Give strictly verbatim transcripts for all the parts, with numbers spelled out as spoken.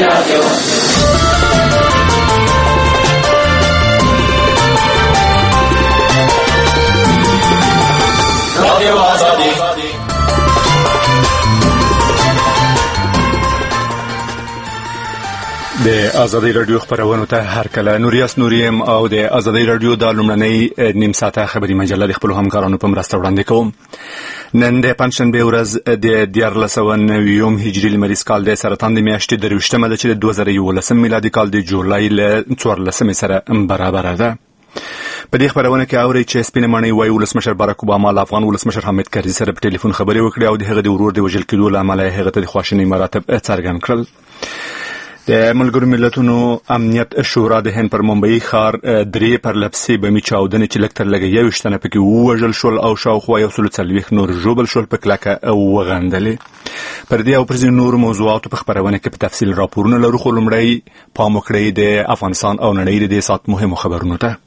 د آزادۍ رادیو خبرونو ته هر کله نوریاس نوریم او د آزادۍ رادیو د لومړنۍ نیم ساعته خبري مجله د خپل همکارانو په مرسته وړاندې کوم. نن د پنځشنبه ورځ د دیارلس سوه نوي هجري لمریز کال د سرطان د میاشتې درویشتمه ده چې د دوه زره یولسم میلادي کال د جولای له څوارلسمې سره برابره ده. په دې خبرونه کې اوري چې سپینه ماڼۍ وايي ولسمشر باراک اوباما له افغان ولسمشر حامد کرزي سره په ټلیفون خبرې وکړې او د هغه د ورور د وژل کېدو له امله هغه ته د خواشینۍ مراتب څرګند کړل. د ملګرو ملتونو امنیت شورا د هند پر ممبئی ښار درې پرلپسې بمي چاودنې چې لږ تر لږه یوویشت تنه پکې ووژل شول او شاوخوا یو سل څلوېښت نور ژوبل شول په کلکه وغندلې. پر دې او پر ځینو نورو موضوعاتو په خپرونه کې په تفصیل راپورونه لرو، خو لومړی پام وکړئ د افغانستان او نړۍ د دې ساعت مهمو خبرونو ته.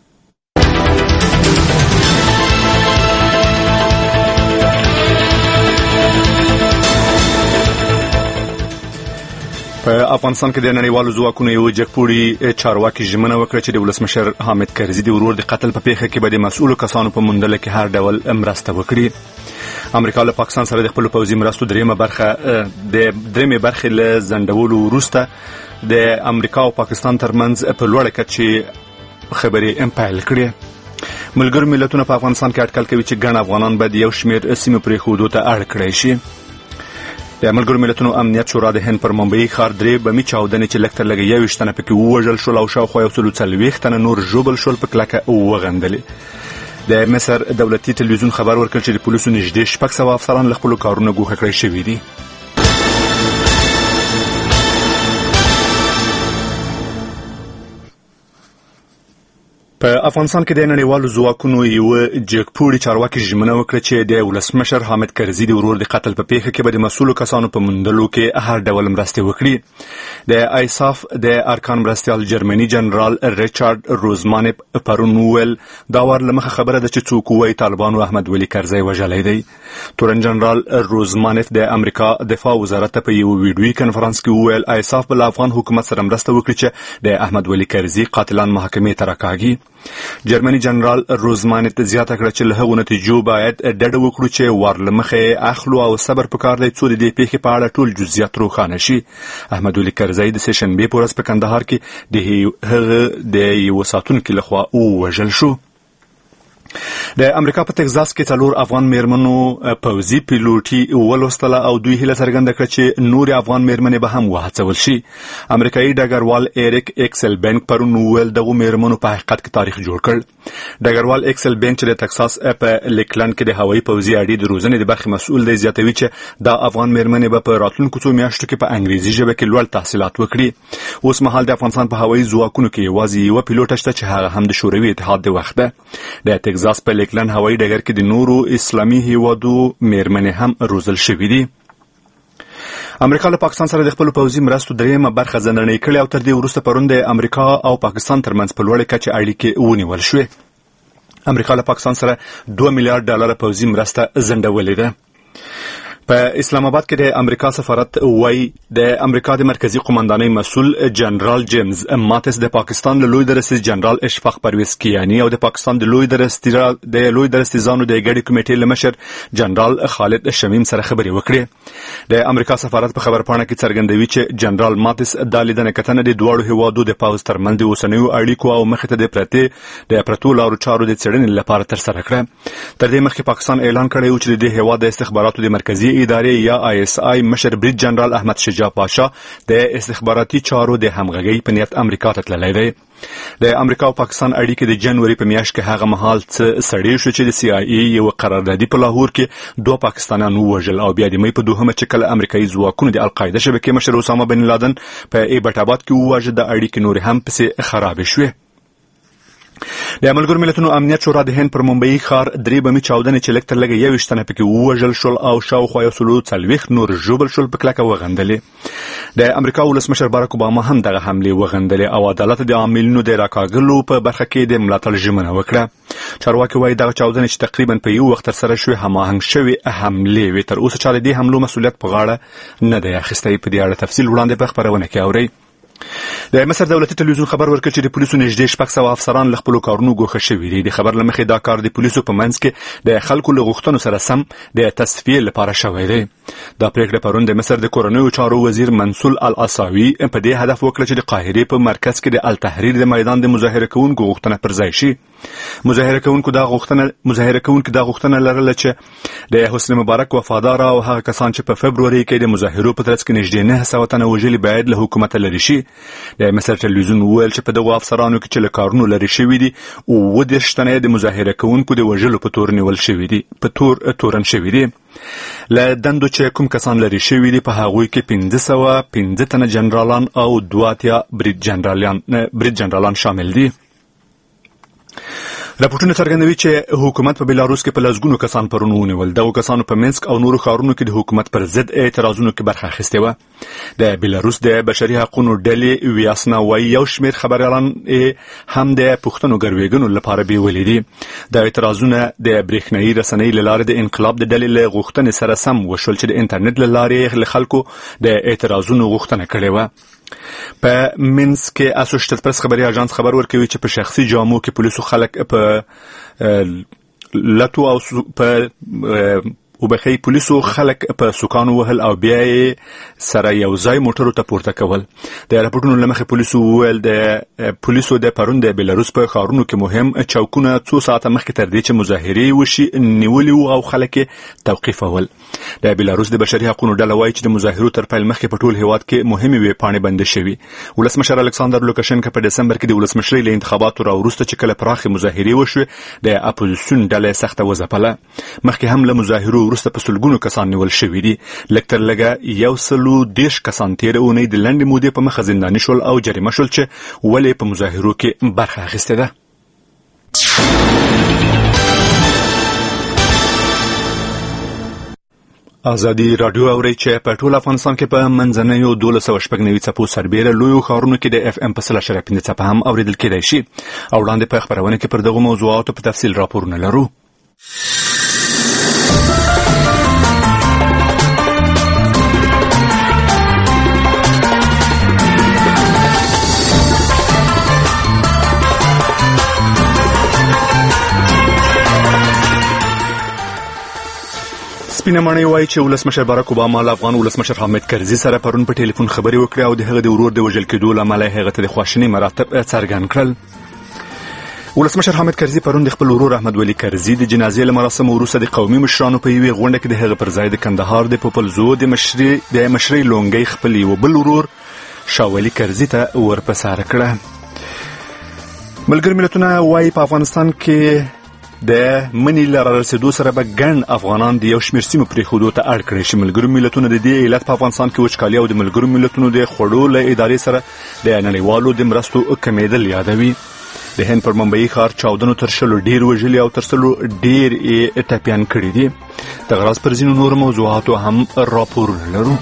په افغانستان کې د نړیوالو ځواکونو یو جګپوړي چارواکي ژمنه وکړه چې د ولسمشر حامد کرزي د ورور د قتل په پیښه کې به د مسؤلو کسانو په موندلو کې هر ډول مرسته وکړي. امریکا له پاکستان سره د خپل پوځي مرستو دریمه برخه د دریمه برخه له زندولو وروسته د امریکا او پاکستان ترمنځ په لوړه کچه خبرې امپایل کړې. ملګرو ملتونو په افغانستان کې اټکل کوي چې ګڼ افغانان به د یو شمېر سیمو پرېښودو ته اړ کړی شي. د ملګرو ملتونو امنیت شورا د هند پر ممبئی ښار درې بمي چاودنې چې لږ تر لږه یوویشت تنه پکې ووژل شول او شاوخوا یو سل څلوېښت تنه نور ژوبل شول په کلکه وغندلې. د مصر دولتي تلویزیون خبر ورکړ چې د پولیسو نږدې شپږ سوه افسران له خپلو کارونو ګوښه کړی شوي دي. په افغانستان کې د نړیوالو ځواکونو یو جګپوړي چارواکي ژمنه وکړه چې د ولسمشر حامد کرزي د ورور د قتل په پیښه کې به د مسؤلو کسانو په موندلو کې هر ډول مرستې وکړي. د آیساف د ارکان مرستیال جرمني جنرال ریچارډ روزمان پرون وویل دا وار له مخه خبره ده چې څوک وایي طالبانو احمد ولي کرزي وژلی دی. تورن جنرال روزمان د امریکا دفاع وزارت ته په یو ویډیوي کنفرانس کې وویل آیساف به له افغان حکومت سره مرسته وکړي چې د احمد ولي کرزي قاتلان محاکمې ته راکاږي. جرمني جنرال روزمان ته زیاته کړه چې له هغو نتیجو باید ډډه وکړو چې ور له مخې اخلو او صبر پکار دی څو د دې پیښې په اړه ټول جزئیات روښانه شي. احمد ولي کرزي د سه شنبې په ورځ په کندهار کې د هغه د یو ساتونکي لخوا ووژل شو. د امریکا په تگزاس کې څلور افغان میرمنو پوځي پیلوټي ولوستله او دوی هیله څرګنده کړه چې نور افغان میرمنې به هم وهڅول شي. امریکایي ډګروال ایریک ایکسل بینک پرون وویل دغو میرمنو په حقیقت کې تاریخ جوړ کړ. ډګروال ایکسل بینک چې د تکساس په لیکلند کې د هوایي پوځي اډې د روزنې د برخې مسؤل دی زیاتوي چې دا افغان میرمنې به په راتلونکو څو میاشتو کې په انګریزي ژبه کې لوړ تحصیلات وکړي. اوس مهال د افغانستان په هوایي ځواکونو کې یوازې یوه پیلوټه شته چې هغه هم د شوروي اتحاد د وخت ده. د تگزاس په لیکلند هوایي ډګر کې د نورو اسلامي هیوادو میرمنې هم روزل شوي دي. امریکا له پاکستان سره د خپل پوځي مرستو دریمه برخه زندنۍ کړې او تر دې وروسته پرون د امریکا او پاکستان ترمنځ په لوړه کچه اړیکې ونیول شوې. امریکا له پاکستان سره دوه میلیارډ ډالر پوځي مرسته زندولې ده. په اسلام آباد کې د امریکا سفارت وایي د امریکا د مرکزی قومندانۍ مسؤل جنرال جیمز ماتس د پاکستان له لوی درستیز جنرال اشفاق پرویز کیانی او د پاکستان د لوی درستیز د لوی درستیزانو د ګډې کمیټې له مشر جنرال خالد شمیم سره خبرې وکړې. د امریکا سفارت په خبرپاڼه کې څرګندوي چې جنرال ماتس د لیدنې کتنه د دواړو هیوادو د پوځ ترمنځ د اوسنیو اړیکو او مخې ته د پرتې د پرتو لارو چارو د څېړنې لپاره ترسره کړه. تر دې مخکې پاکستان اعلان کړی و چې د دې هیواد د استخباراتو د مرکزی ادارې یا آی اس آی مشر برید جنرال احمد شجاع پاشا د استخباراتي چارو د همغږۍ په نیت امریکا ته تللی دی. د امریکا او پاکستان اړیکې د جنوري په میاشت کې هغه مهال څه سړې شو چې د سی آی ای یو قراردادي په لاهور کې دوه پاکستانیان ووژل او بیا د مې په دوهمه چې کله امریکایي ځواکونو د القاعده شبکې مشر اسامه بن لادن په ایبټ آباد کې وواژه د اړیکې نورې هم پسې خرابې شوې. د ملګرو ملتونو امنیت شورا د هند پر ممبئی ښار درې بمي چاودنې چې لږ تر لږه یوویشت تنه پکې ووژل شول او شاوخوا یو سل څلوېښت نور ژوبل شول په کلکه وغندلې. د امریکا ولسمشر باراک اوباما هم دغه حملې وغندلې او عدالت د عاملینو د راکاږلو په برخه کې د ملاتړ ژمنه وکړه. چارواکي وایي دغه چاودنې چې تقریبا په یو وخت ترسره شوې هماهنګ شوې حملې وې. تر اوسه چا د دې حملو مسؤلیت په غاړه نه دی اخیستی. په دې اړه تفصیل وړاندې په خپرونه کې اورئ. د مصر دولتي تلویزیون خبر ورکړ چې د پولیسو نږدې شپږ سوه افسران له خپلو کارونو ګوښه شوي دي. د خبر له مخې دا کار د پولیسو په منځ کې د خلکو له غوښتنو سره سم د تصفیې لپاره شوی دی. دا پریکړه پرون د مصر د کورنیو چارو وزیر منصور العصاوي په دې هدف وکړه چې د قاهرې په مرکز کې د التحریر د میدان د مظاهره کوونکو غوښتنه پر ځای شي. مظاهره کوونکو دا غوښتنه مظاهره کوونکو دا غوښتنه لرله چې د حسنی مبارک وفادار او هغه کسان چې په فبروري کې د مظاهرو په ترڅ کې نږدې نه سوه تنه وژلي باید له حکومت لرې شي. د مصر تلویزیون وویل چې په دغو افسرانو کې چې له کارونو لرې شوي دي اووه دېرش تنه د مظاهره کوونکو د وژلو په تور نیول شوي دي په تور تورن شوي دي. له دندو چې کوم کسان لرې شوي دي په هغوی کې پنځه سوه پنځه تنه جنرالان او دوه اتیا برید جنرالان برید جنرالان شامل دي. راپورټونه څرګندوي چې حکومت په بیلاروس کې په لسګونو کسان پرون ونیول. دغو کسانو په منسک او نورو ښارونو کې د حکومت پر ضد اعتراضونو کې برخه اخیستې وه. د بیلاروس د بشري حقونو ډلې ویاسنا وایي یو شمېر خبریالان هم د پوښتنو ګروېږنو لپاره بیولي دي. د اعتراضونه د برېښنایي رسنۍ له لارې د انقلاب د ډلې له غوښتنې سره سم وشول چې د انټرنیټ له لارې له خلکو د اعتراضونو غوښتنه کړې وه. په منسک کې اسوشیتډ پریس خبري اژانس خبر ورکوي چې په شخصي جامو کې پولیسو خلک په لټو او په وبخي پولیسو خلک په سوکانو وهل او بیا سره یو ځای موټرو ته پورته کول. د راپورټونو له مخې پولیسو وویل د پولیسو د پرون د بیلاروس په ښارونو کې مهم چوکونه څو ساعته مخکې تر دې چې مظاهرې وشي نیولي وو او خلک یې توقیفول. د بیلاروس د بشري حقونو ډله وایي چې د مظاهرو تر پیل مخکې په ټول هیواد کې مهمې ویبپاڼې بندې شوي. ولسمشر الکساندر لوکاشنکا په دسمبر کې د ولسمشرۍ له انتخاباتو راوروسته چې کله پراخې مظاهرې وشوې د اپوزیسیون ډله سخته وځپله. مخکې هم له مظاهرو وروسته په سلګونو کسان نیول شوي دي. لږ تر لږه یو سلو دېرش کسان تېره اونۍ د لنډې مودې په مخه زنداني شول او جریمه شول چې ولې په مظاهرو کې برخه اخیستې ده. ازادي رادیو اوري چې په ټول افغانستان کې په منځنیو دولس سوه شپږ نوي څپو سربیره لویو ښارونو کې د اف ام په سل اشاریه پنځه څپه هم اورېدل کېدای شي. او وړاندې په خپرونه کې پر دغو موضوعاتو په تفصیل راپورونه لرو. سپینه ماڼۍ وایي چې ولسمشر باراک اوباما له افغان ولسمشر حامد کرزي سره پرون په ټلیفون خبرې وکړې او د هغه د ورور د وژل کېدو له امله هغه ته د خواشینۍ مراتب څرګند کړل. ولسمشر حامد کرزي پرون د خپل ورور احمد ولي کرزي د جنازې له مراسمو وروسته د قومي مشرانو په یوې غونډه کې د هغه پر ځای د کندهار د پوپلزو د مشري د مشرۍ لونګۍ خپل یو بل ورور شاولي کرزي ته ورپساره کړه. ملګري ملتونه وایي په افغانستان کې د منې له رارسېدو سره به ګڼ افغانان د یو شمېر سیمو پرېښودو ته اړ کړی شي. ملګرو ملتونه د دې علت په افغانستان کې وچکالي او د ملګرو ملتونو د خوړو له ادارې سره د نړیوالو د مرستو کمېدل یادوي. د هند پر ممبئی ښار چاودنو تر شلو ډېر وژلي او تر سلو ډېر یې ټپیان کړي دي. دغه راز پر ځینو نورو موضوعاتو هم راپورونه لرو.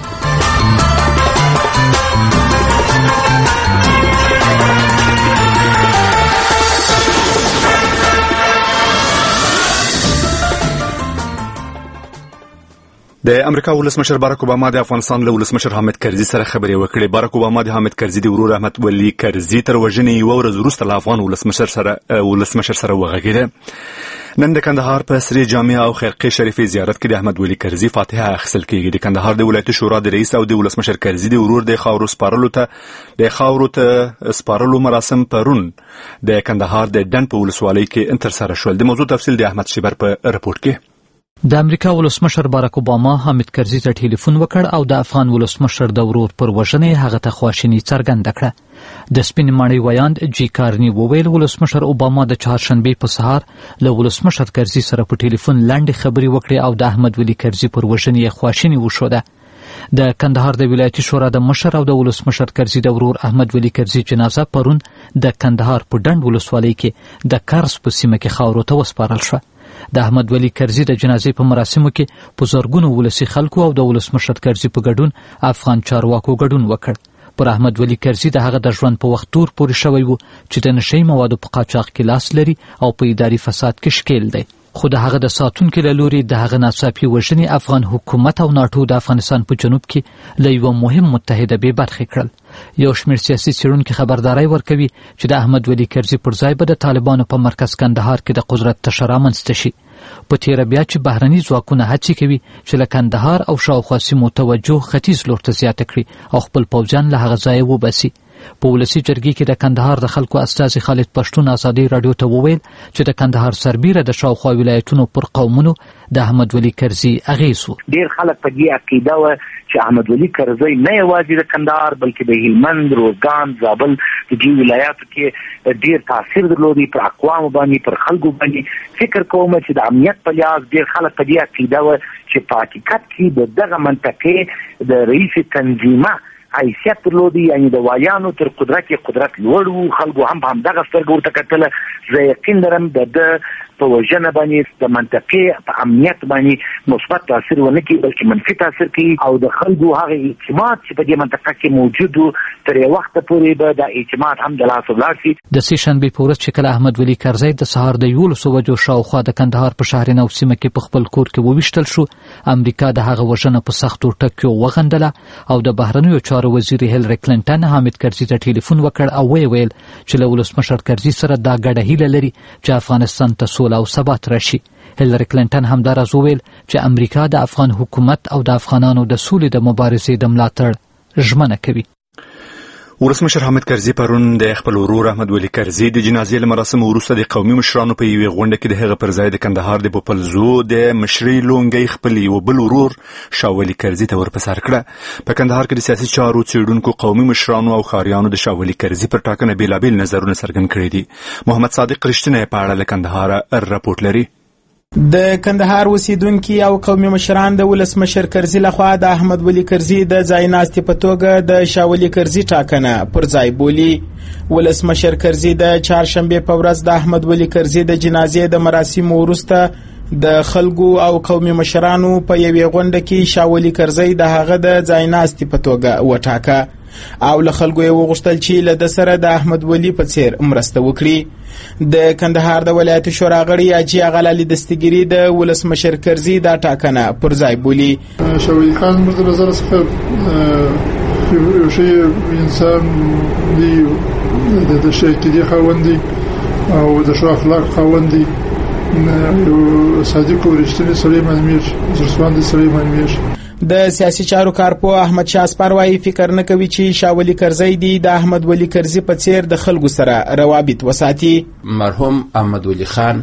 د امریکا ولسمشر باراک اوباما د افغانستان له ولسمشر حامد کرزي سره خبرې وکړې. باراک اوباما د حامد کرزي د ورور احمد ولي کرزي تر وژنې یوه ورځ وروسته له افغان ولسمشر سره ولسمشر سره وغږېده. نن د کندهار په سرې جامع او خرقې شریفې زیارت کې د احمد ولي کرزي فاتحه اخیستل کېږي. د کندهار د ولایتي شورا د رئیس او د ولسمشر کرزي د ورور د خاورو سپارلو ته د خاورو ته سپارلو مراسم پرون د کندهار د ډنډ په ولسوالۍ کې ترسره شول. د موضوع تفصیل د احمد شیبر په رپورټ کې. د امریکا ولسمشر باراک اوباما حامد کرزي ته ټلیفون وکړ او د افغان ولسمشر د ورور پر وژنې هغه ته خواشیني څرګنده کړه. د سپین ماڼۍ ویاند جی کارني وویل ولسمشر اوباما د چهارشنبې په سهار له ولسمشر کرزي سره په ټلیفون لاندې خبرې وکړې او د احمد ولي کرزي پر وژنې خواشیني وښوده. د کندهار د ولایتي شورا د مشر او د ولسمشر کرزي د ورور احمد ولي کرزي جنازه پرون د کندهار په ډنډ ولسوالۍ کې د کارس په سیمه کې خاورو ته وسپارل شوه. د احمد ولي کرزي د جنازې په مراسمو کې په زرګونو ولسي خلکو او د ولسمشر کرزي په ګډون افغان چارواکو ګډون وکړ. پر احمد ولي کرزي د هغه د ژوند په وخت تور پورې شوی و چې د نشهیي موادو په قاچاق کې لاس لري او په اداري فساد کې ښکیل دی. خو د هغه د ساتونکو له لوري د هغه ناڅاپي وژنې افغان حکومت او ناټو د افغانستان په جنوب کې له یوه مهم متحده بې برخې کړل. یو شمېر سیاسي څېړونکي خبرداری ورکوي چې د احمد ولي کرزي پر ځای به د طالبانو په مرکز کندهار کې د قدرت تشه رامنځته شي. په تیره بیا چې بهرني ځواکونه هڅې کوي چې له کندهار او شاوخوا سیمو توجه ختیځ لور ته زیاته کړي او خپل پوځیان له هغه ځایه وباسي. په ولسي جرګې کې د کندهار د خلکو استازي خالد پښتون ازادي رادیو ته وویل چې د کندهار سربیره د شاوخوا ولایتونو پر قومونو د احمد ولي کرزي اغېز و. ډېر خلک په دې عقیده وه چې احمد ولي کرزي نه یوازې د کندهار بلکې د هلمند، روزګان، زابل د دې ولایاتو کې ډېر تاثیر درلودی پر اقوامو باندې، پر خلکو باندې. فکر کوم چې د امنیت په لحاظ ډېر خلک په دې عقیده وه چې په حقیقت کې د دغه منطقې د رئیس تنظیمه حیثیت درلودی، یعنی د وایانو تر قدرت قدرت لوړ وو. خلکو هم په همدغه سترګه ورته کتله. زه یقین لرم د ده په وژنه باندې د منطقې په امنیت باندې مثبت تاثیر ونه کړي بلکې منفي تاثیر کوي، او د خلکو هغه اعتماد چې په دې منطقه کې موجود و تر یو وخته پورې به د اعتماد هم د لاسه ولاړ شي. د سې شنبې په ورځ چې کله احمد ولي کرزي د سهار د یولسو بجو شاوخوا د کندهار په شهر نو سیمه کې په خپل کور کې وویشتل شو، امریکا د هغه وژنه په سختو ټکیو وغندله او د بهرنیو چارو وزیر هیلری کلینټن حامد کرزي ته ټلیفون وکړ او ویې ویل چې له ولسمشر کرزي سره دا ګډه هیله لري چې افغانستان ته سوله او ثبات راشي. هیلری کلینټن همداراز وویل چې امریکا د افغان حکومت او د افغانانو د سولې د مبارزې د ملاتړ ژمنه کوي. ولسمشر حامد کرزي پرون د خپل ورور احمد ولي کرزي د جنازې له مراسمو وروسته د قومي مشرانو په یوې غونډه کې د هغه پر ځای د کندهار د بوپلزو د مشري لونګۍ خپل یو بل ورور شاه ولي کرزي ته ورپسار کړه. په کندهار کې د سیاسي چارو څېړونکو قومي مشرانو او ښاریانو د شاه ولي کرزي پر ټاکنه بېلابېل نظرونه څرګند کړي دي. محمد صادق رښتینی په اړه له کندهاره راپورټ لري. د کندهار اوسیدونکي او قومي مشران د ولسمشر کرزي لخوا د احمد ولي کرزي د ځایناستي په توګه د شاه ولي کرزي ټاکنه پر ځای بولي. ولسمشر کرزي د چهارشنبې په ورځ د احمد ولي کرزي د جنازې د مراسمو وروسته د خلکو او قومي مشرانو په یوې غونډه کې شاه ولي کرزي د هغه د ځایناستي په توګه وټاکه او له خلکو یې وغوښتل چې له ده سره د احمد ولي په څیر مرسته وکړي. د کندهار د ولایت شورا غړي حاجي غلالي دستګيري د ولسمشر کرزي دا ټاکنه پر ځای بولي. شاه ولي خان مرد نظر څخه یو شی انسان دی، د شایستګۍ خاوند دی او د ښه اخلاق خاوند دی، یو صادق او رښتینی سړی معلومیږي، زړسواندی سړی معلومیږي. د سیاسي چارو کارپو احمد شاه اسپروایی فکر نه کوي چې شاه ولي کرزي دی د احمد ولي کرزي په څیر د خلکو سره روابط وساتي. مرحوم احمد ولي خان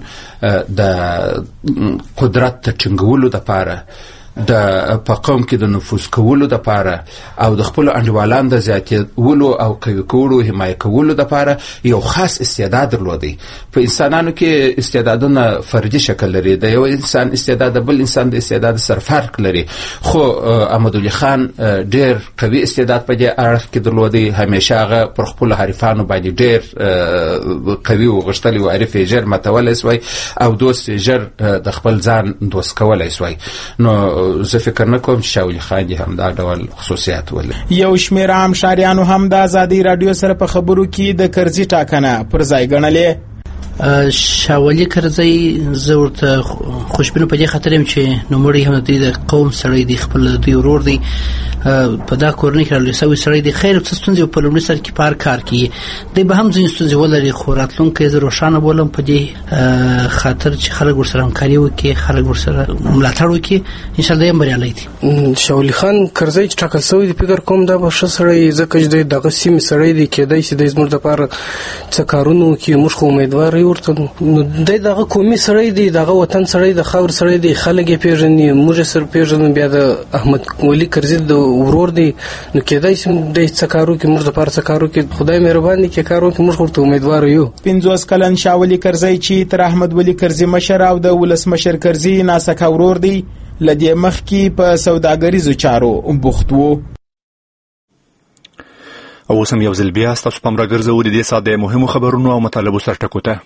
د قدرت ته ټینګولو لپاره د په قوم کې د نفوذ کولو لپاره او د خپل انډیوالانو د زیاتولو او قوي کولو حمایت کولو لپاره یو خاص استعداد درلودي. په انسانانو کې استعدادونه فردي شکل لري، د یو انسان استعداد د بل انسان د استعداد سره فرق لري، خو احمد ولي خان ډېر قوي استعداد په دې اړه کې درلودي. همیشه هغه پر خپل حریفانو باندې ډېر قوي او غښتلي او عارف یې ژر ماتولی سوی او دوست ژر د خپل ځان دوست کولی سوی. نو زه فکر نه کوم چې شاه ولي خان یې هم دا ډول خصوصیات ولري. یو شمېر عام ښاریانو هم د ازادي رادیو سره په خبرو کې د کرزي ټاکنه پر ځای ګڼلې. شاه ولي کرزي زه ورته خوشبینه په دې خاطر یم چې نوموړی هم د قوم سړی دی، خپل دوی ورور دی، په دا کورنۍ کې راغلی سوی سړی دی. خیر څه ستونزې په لومړي سر کې پار کار کوي، دی به هم ځینې ستونزې ولري، خو راتلونکی زه روښانه بولم په دې خاطر چې خلک ورسره همکاري وکړي، خلک ورسره ملاتړ وکړي، انشاءالله یم بریالی دي. شاه ولي خان کرزي چې ټاکل سوی دی فکر کوم دا به ښه سړی، ځکه چې دی دغه سیمې سړی دی، کېدای شي دی زموږ دپاره څه کارونه وکړي، موږ خو امیدوار یو ورته. نو دی دغه قومي سړی دی، دغه وطن سړی، د خاور سړی دی، خلک یې پیژني، موږ یې سره پیژنو، بیا د احمد ولي کرزي د ورور دی، نو کېدای شي دی څه کار وکړي، موږ دپاره څه کار وکړي، خدای مهربان دی چې کار وکړي، موږ ورته امیدوار یو. پنځوس کلن شاه ولي کرزي چې تر احمد ولي کرزي مشر او د ولسمشر کرزي ناسکه ورور دی، له دې مخکې په سوداګریزو چارو بوخت و. او اوس هم یو ځل بیا ستاسو پام راګرځوو د دې ساعت د مهمو خبرونو او مطالبو سرټکو ته.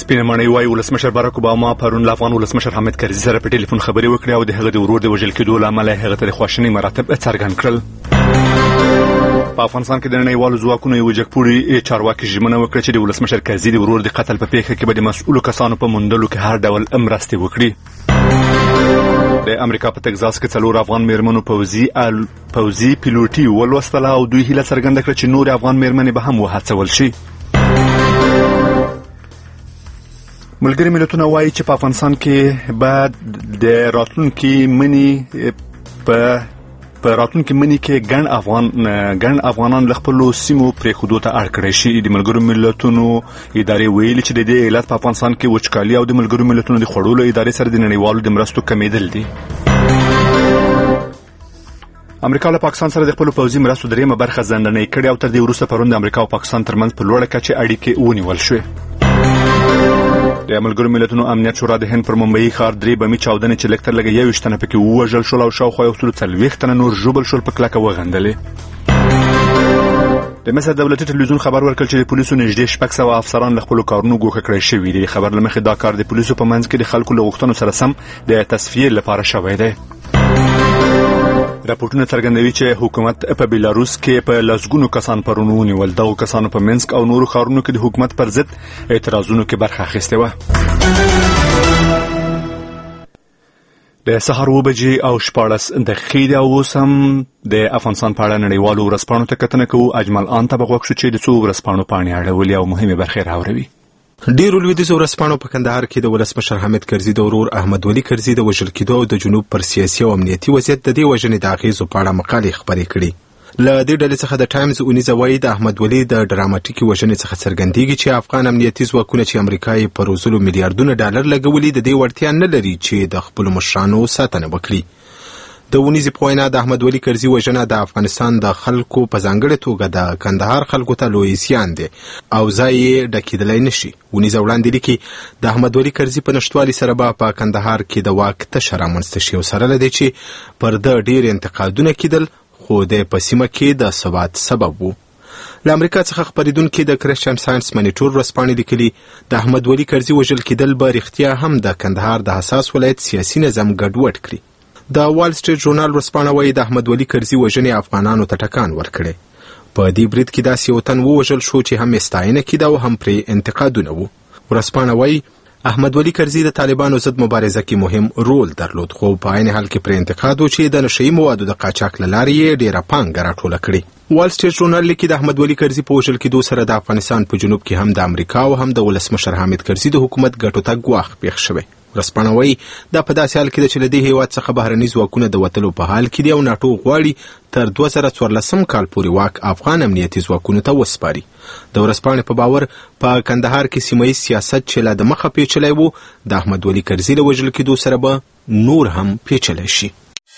سپینه ماڼۍ وايي ولسمشر باراک اوباما پرون له افغان ولسمشر حامد کرزي سره په ټلیفون خبرې وکړې او د هغه د ورور د وژل کېدو له امله هغه ته د خواشینۍ مراتب څرګند کړل. په افغانستان کې د نړیوالو ځواکونو یو جګپوړي چارواکي ژمنه وکړه چې د ولسمشر کرزي د ورور د قتل په پیښه کې به د مسؤلو کسانو په موندلو کې هر ډول مرستې وکړي. د امریکا په تگزاس کې څلور افغان میرمنو پوځي پوځي پیلوټي ولوستله او دوی هیله څرګنده کړه چې نور افغان میرمنې به هم وهڅول شي. ملګري ملتونه وایي چې په افغانستان کې بعد د راتلونکي منی په په راتلونکي منی کې ګڼ افغان ګڼ افغانان له خپل سیمو پرې خودو ته اړ کړی شي. د ملګرو ملتونو ادارې ویلي چې د دې علت په افغانستان کې وچکالي او د ملګرو ملتونو د خړولو ادارې سره د نړیوالو د مرستو کمیدل دي. امریکا له پاکستان سره د خپل پوځي مرستو دریمه برخه ځنډنۍ کړې او تر دې وروسته پرون د امریکا او پاکستان ترمنځ په لوړه کچه اړیکې ونیول شوې. د ملګرو ملتونو امنیت شورا د هند پر ممبئی ښار درې بمي چاودنې چې لږ تر لږه یوویشت تنه پکې ووژل شول او شاوخوا یو سل څلوېښت تنه نور ژوبل شول په کلکه وغندلې. د مصر دولتي ټلویزیون خبر ورکړ چې د پولیسو نږدې شپږ سوه افسران له خپلو کارونو ګوښه کړی شوي دي. خبر له مخې دا کار د پولیسو په منځ کې د خلکو له غوښتنو سره سم د تصفیې لپاره شوی دی. راپورټونه څرګندوي چې حکومت په بیلاروس کې په لسګونو کسان پرون ونیول. دغو کسانو په منسک او نورو ښارونو کې د حکومت پر ضد اعتراضونو کې برخه اخیستې وه. د سهار اوه بجې او شپاړس دقیقې دي او اوس هم د افغانستان په اړه نړیوالو ورځپاڼو ته کتنه کوو. اجمل آن ته به غوږ شو چې د څو ورځپاڼو پاڼې اړولې او مهمې برخې راوروي. ډیرو لویدیځو ورځپاڼو په کندهار کې د ولسمشر حامد کرزي د ورور احمد ولي کرزي د وژل کېدو او د جنوب پر سیاسي او امنیتي وضعیت د دې وژنې د اغېزو په اړه مقالې خپرې کړي. له دې ډلې څخه د ټایمز اونیزه وایي د احمد ولي د ډراماتیکي وژنې څخه څرګندېږي چې افغان امنیتي ځواکونه چې امریکا یې په روزلو میلیارډونه ډالر لګولي د دې وړتیا نه لري چې د خپلو مشرانو ساتنه وکړي. د اونیزې په وینا د احمد ولي کرزي وژنه د افغانستان د خلکو په ځانګړې توګه د کندهار خلکو ته لوی زیان دی او ځای یې ډکېدلی نشي. اونیزه وړاندې لیکي د احمد ولي کرزي په نشتوالي سره به په کندهار کې د واک تشه رامنځته شي او سره له دې چې پر ده ډېر انتقادونه کېدل خو د په سیمه کې د ثبات سبب و. له امریکا څخه خپرېدونکي د کرسچن ساینس منیټور ورځپاڼې لیکلي د احمد ولي کرزي وژل کېدل به رښتیا هم د کندهار د حساس ولایت سیاسي نظام ګډوډ کړي. د وال سټریټ ژورنال ورځپاڼه وایي د احمد ولي کرزي وژنې افغانانو ته ټکان ورکړی. په دې برید کې داسې یو تن ووژل شو چې هم یې ستاینه کېده او هم پرې انتقادونه وو. ورځپاڼه وایي احمد ولي کرزي د طالبانو ضد مبارزه کې مهم رول درلود خو په عین حال کې پرې انتقاد و چې د نشهیي موادو د قاچاق له لارې یې ډېره پانګه راټوله کړې. وال سټریټ ژورنال لیکي د احمد ولي کرزي په وژل کېدو سره د افغانستان په جنوب کې هم د امریکا او هم د ولسمشر حامد کرزي د حکومت ګټو ته ګواښ پېښ شوی. ورځپاڼه وایي دا په داسې حال کې ده چې له دې هېواد څخه بهرني ځواکونه د وتلو په حال کې دي او ناټو غواړي تر دوه زره څوارلسم کال پورې واک افغان امنیتي ځواکونو ته وسپاري. د ورځپاڼې په باور په کندهار کې سیمه ییز سیاست چې لا د مخه پیچلی و د احمد ولي کرزي له وژل کېدو سره به نور هم پیچلی شي.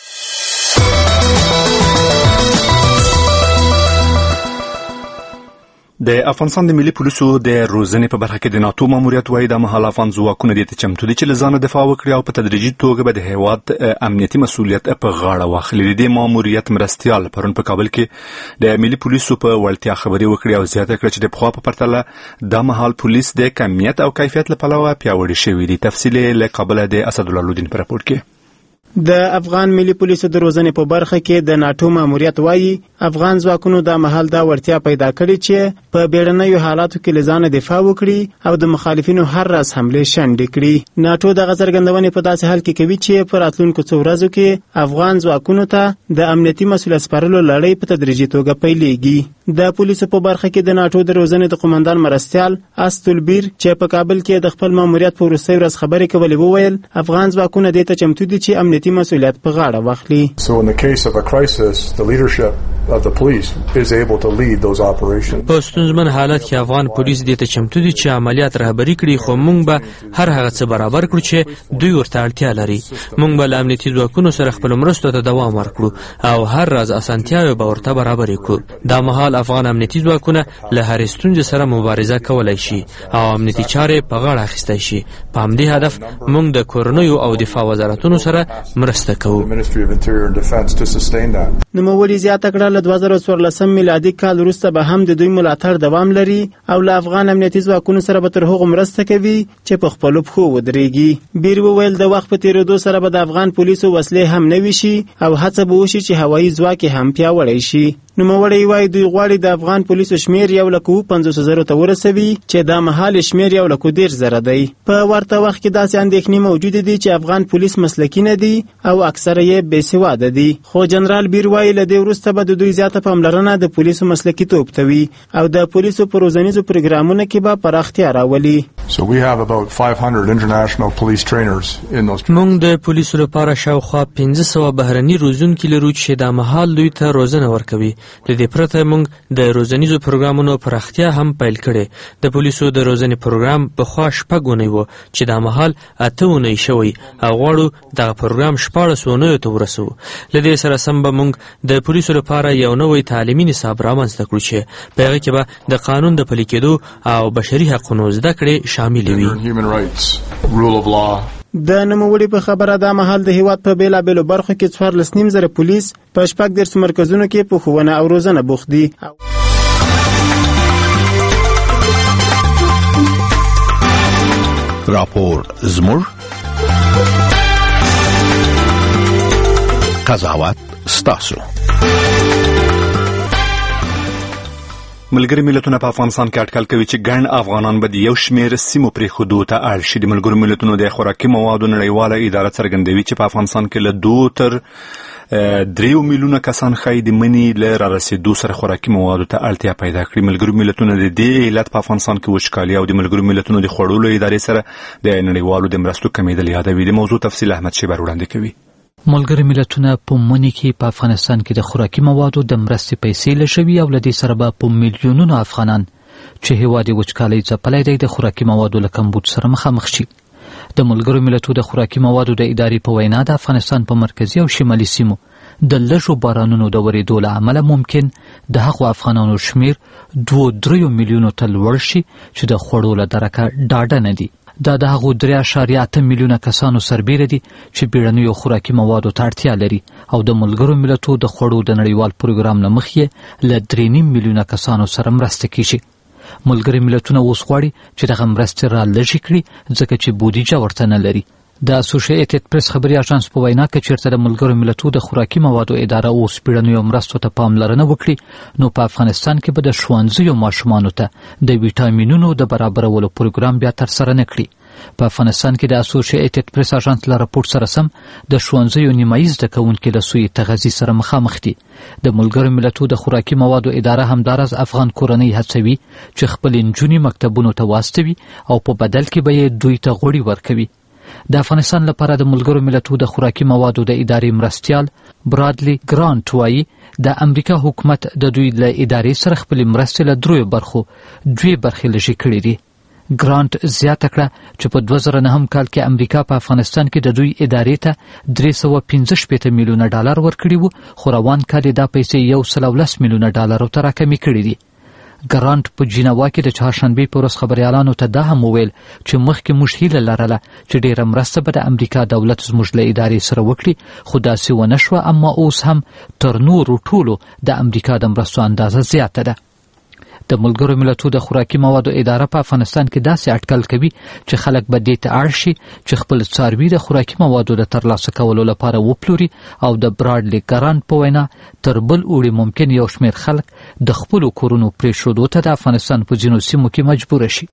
د افغانستان د ملي پولیسو د روزنې په برخه کې د ناتو ماموریت وایي د مهال افغان ځواکونه دې ته چمتو دي چې له ځانه دفاع وکړي او په تدریجي توګه به د هېواد امنیتي مسؤلیت په غاړه واخلي. د دې ماموریت مرستیال پرون په کابل کې د ملي پولیسو په وړتیا خبرې وکړي او زیاته کړه چې د پخوا په پرتله د مهال پولیس د کمیت او کیفیت له پلوه پیاوړي شوي دي. تفصیل له کابل د اسدالله لودین په راپور کې. د افغان ملي پولیسو د روزنې په برخه کې د ناټو ماموریت وایي افغان ځواکونو د مهال دا وړتیا پیدا کړې چې په بیړنیو حالاتو کې له ځانه دفاع وکړي او د مخالفینو هر راز حملې شنډې کړي. ناټو دغه څرګندونې په داسې حال کې کوي چې په راتلونکو څو ورځو کې افغان ځواکونو ته د امنیتي مسؤلیت سپارلو لړۍ په تدریجي توګه پیلېږي. د پولیسو په برخه کې د ناټو د روزنې د قومندان مرستیال استولبیر چې په کابل کې د خپل ماموریت په وروستۍ ورځ خبرې کولې وویل افغان ځواکونه دې ته چمتو دي چې امنیتي مسؤلیت په غاړه واخلي. So in the case of a crisis, the leadership of the police is able to lead those operations. په ستونزمن حالت کې افغان پولیس دې ته چمتو دي چې عملیات رهبري کړي خو موږ به هر هغه څه برابر کړو چې دوی ورته اړتیا لري. موږ به له امنیتي ځواکونو سره خپل مرستو ته دوام ورکړو او هر راز اسانتیاوې به ورته برابرې کړو. دا مهال افغان امنیتي ځواکونه له هرې ستونزې سره مبارزه کولی شي او امنیتي چارې په غاړه اخیستی شي. په همدې هدف موږ د کورنیو او دفاع وزارتونو سره مرسته کوو. نوموړي زیاته کړه له دوه زره څوارلسم میلادي کال وروسته به هم د دوی ملاتړ دوام لري او له افغان امنیتي ځواکونو سره به تر هغو مرسته کوي چې په خپلو پښو ودرېږي. بیر وویل د وخت په تېرېدو سره به د افغان پولیسو وسلې هم نوي شي او هڅه به وشي چې هوایي ځواک هم پیاوړی شي. نوموړی وایي دوی غواړي د افغان پولیسو شمیر یو لک اووه پنځوس زرو ته ورسوي چې دا مهال شمیر یو لک دېرش زره دی. په ورته وخت کې داسې اندېښنې موجودې دي چې افغان پولیس مسلکي نه دي او اکثره یې بې سواده دي. خو جنرال بیر وایي له دې وروسته به د دوی زیاته پاملرنه د پولیسو مسلکیتوب ته وي او د پولیسو په روزنیزو پروګرامونو کې به پراختیا راولي. So we have about five hundred international police trainers in those. موږ د پولیسو لپاره شاوخوا پنځه سوه بهرني روزونکي لرو چې دا مهال دوی ته روزنه ورکوي. د دې پرته موږ د روزنیزو پروګرامونو پراختیا هم پیل کړې. د پولیسو د روزنې پروګرام پخوا شپږ اونۍ و چې دا مهال اته اونۍ شوی او غواړو دغه پروګرام شپاړس اونیو ته ورسوو. له دې سره سم به موږ د پولیسو لپاره یو نوی تعلیمي نصاب رامنځته کړو چې په هغې کې به د قانون د پلي کېدو او بشري حقونو زده کړې شاملې وي. د نوموړي په خبره دا مهال د هیواد په بېلابېلو برخو کې څوارلس نیم زره پولیس په شپږ دېرش مرکزونو کې په ښوونه او روزنه بوخت دي. راپور زموږ قضاوت ستاسو. ملګري ملتونه په افغانستان کې اټکل کوي چې ګڼ افغانان به د یو شمېر سیمو پرېښودو ته اړ شي. د ملګرو ملتونو د خوراکي موادو نړیواله اداره څرګندوي چې په افغانستان کې له دوه تر دریو میلیونه کسان ښایي د مني له رارسېدو سره خوراکي موادو ته اړتیا پیدا کړي. ملګرو ملتونه د دې علت په افغانستان کې وچکالي او د ملګرو ملتونو د خوړلو ادارې سره د نړیوالو د مرستو کمیدل یادوي. د موضوع تفصیل احمد شیبر وړاندې کوي. ملګري ملتونه په مني کې په افغانستان کې د خوراکي موادو د مرستې پیسې لشوي او لدې سره به په میلیونونو افغانان چې هیواد وچکالۍ ځپلی دی د خوراکي موادو له کمبود سره مخامخ شي. د ملګرو ملتونو د خوراکي موادو د ادارې په وینا د افغانستان په مرکزي او شمالي سیمو د لږو بارانونو د ورېدو له امله ممکن د هغو افغانانو شمیر دوه دریو میلیونو ته لوړ شي چې د خوړو له درکه ډاډه نه دي. دا د هغو درې اعشاریه اته میلیونه کسانو سربیره دي چې بیړنیو خوراکي موادو ته اړتیا لري او د ملګرو ملتونو د خوړو د نړیوال پروګرام له مخې له درې نیم میلیونه کسانو سره مرسته کیږي. ملګري ملتونه اوس غواړي چې دغه مرستې را لږې کړي ځکه چې بودیجه ورته نه لري. د اسوسییټډ پریس خبري اژانس په وینا کې چیرته د ملګرو ملتونو د خوراکي موادو اداره اوس بیړنیو مرستو ته پاملرنه وکړي نو په افغانستان کې به د ښوونځیو ماشومانو ته د ویټامینونو د برابرولو پروګرام بیا ترسره نه کړي. په افغانستان کې د اسوسییټډ پریس اژانس له راپور سره سم د ښوونځیو نیمایي زده کوونکي له سوء تغذیې سره مخامخ دي. د ملګرو ملتونو د خوراکي موادو اداره همداراز افغان کورنۍ هڅوي چې خپل نجونې مکتبونو ته واستوي او په بدل کې به یې دوی ته غوړي ورکوي. د افغانستان لپاره د ملګرو ملتونو د خوراکي موادو د ادارې مرستیال برادلی ګرانټ وایي د امریکا حکومت د دوی له ادارې سره خپل مرستې له دریو برخو دوی برخې لږې کړې دي. ګرانټ زیاته کړه چې په دوه زره نهم کال کې امریکا په افغانستان کې د دوی ادارې ته درې سوه پنځه شپېته میلیونه ډالر ورکړي وو خو روان کال یې دا پیسې یو سل او لس میلیونه ډالرو ته راکمې کړي دي. ګرانټ په جینوا کې د چهارشنبې په ورځ خبریالانو ته دا هم وویل چې مخکې موږ هیله لرله چې ډېره مرسته به د امریکا دولت زموږ له ادارې سره وکړي خو داسې ونه شوه اما اوس هم تر نورو ټولو د امریکا د مرستو اندازه زیاته ده. د ملګرو ملتونو د خوراکي موادو اداره په افغانستان کې داسې اټکل کوي چې خلک به دې ته اړ شي چې خپل څاروي د خوراکي موادو د ترلاسه کولو لپاره وپلوري او د براډلي ګرانټ په وینا تر بل اوړي ممکن یو شمېر خلک د خپلو کورونو پرېښودو ته د افغانستان په ځینو سیمو کې مجبوره شي.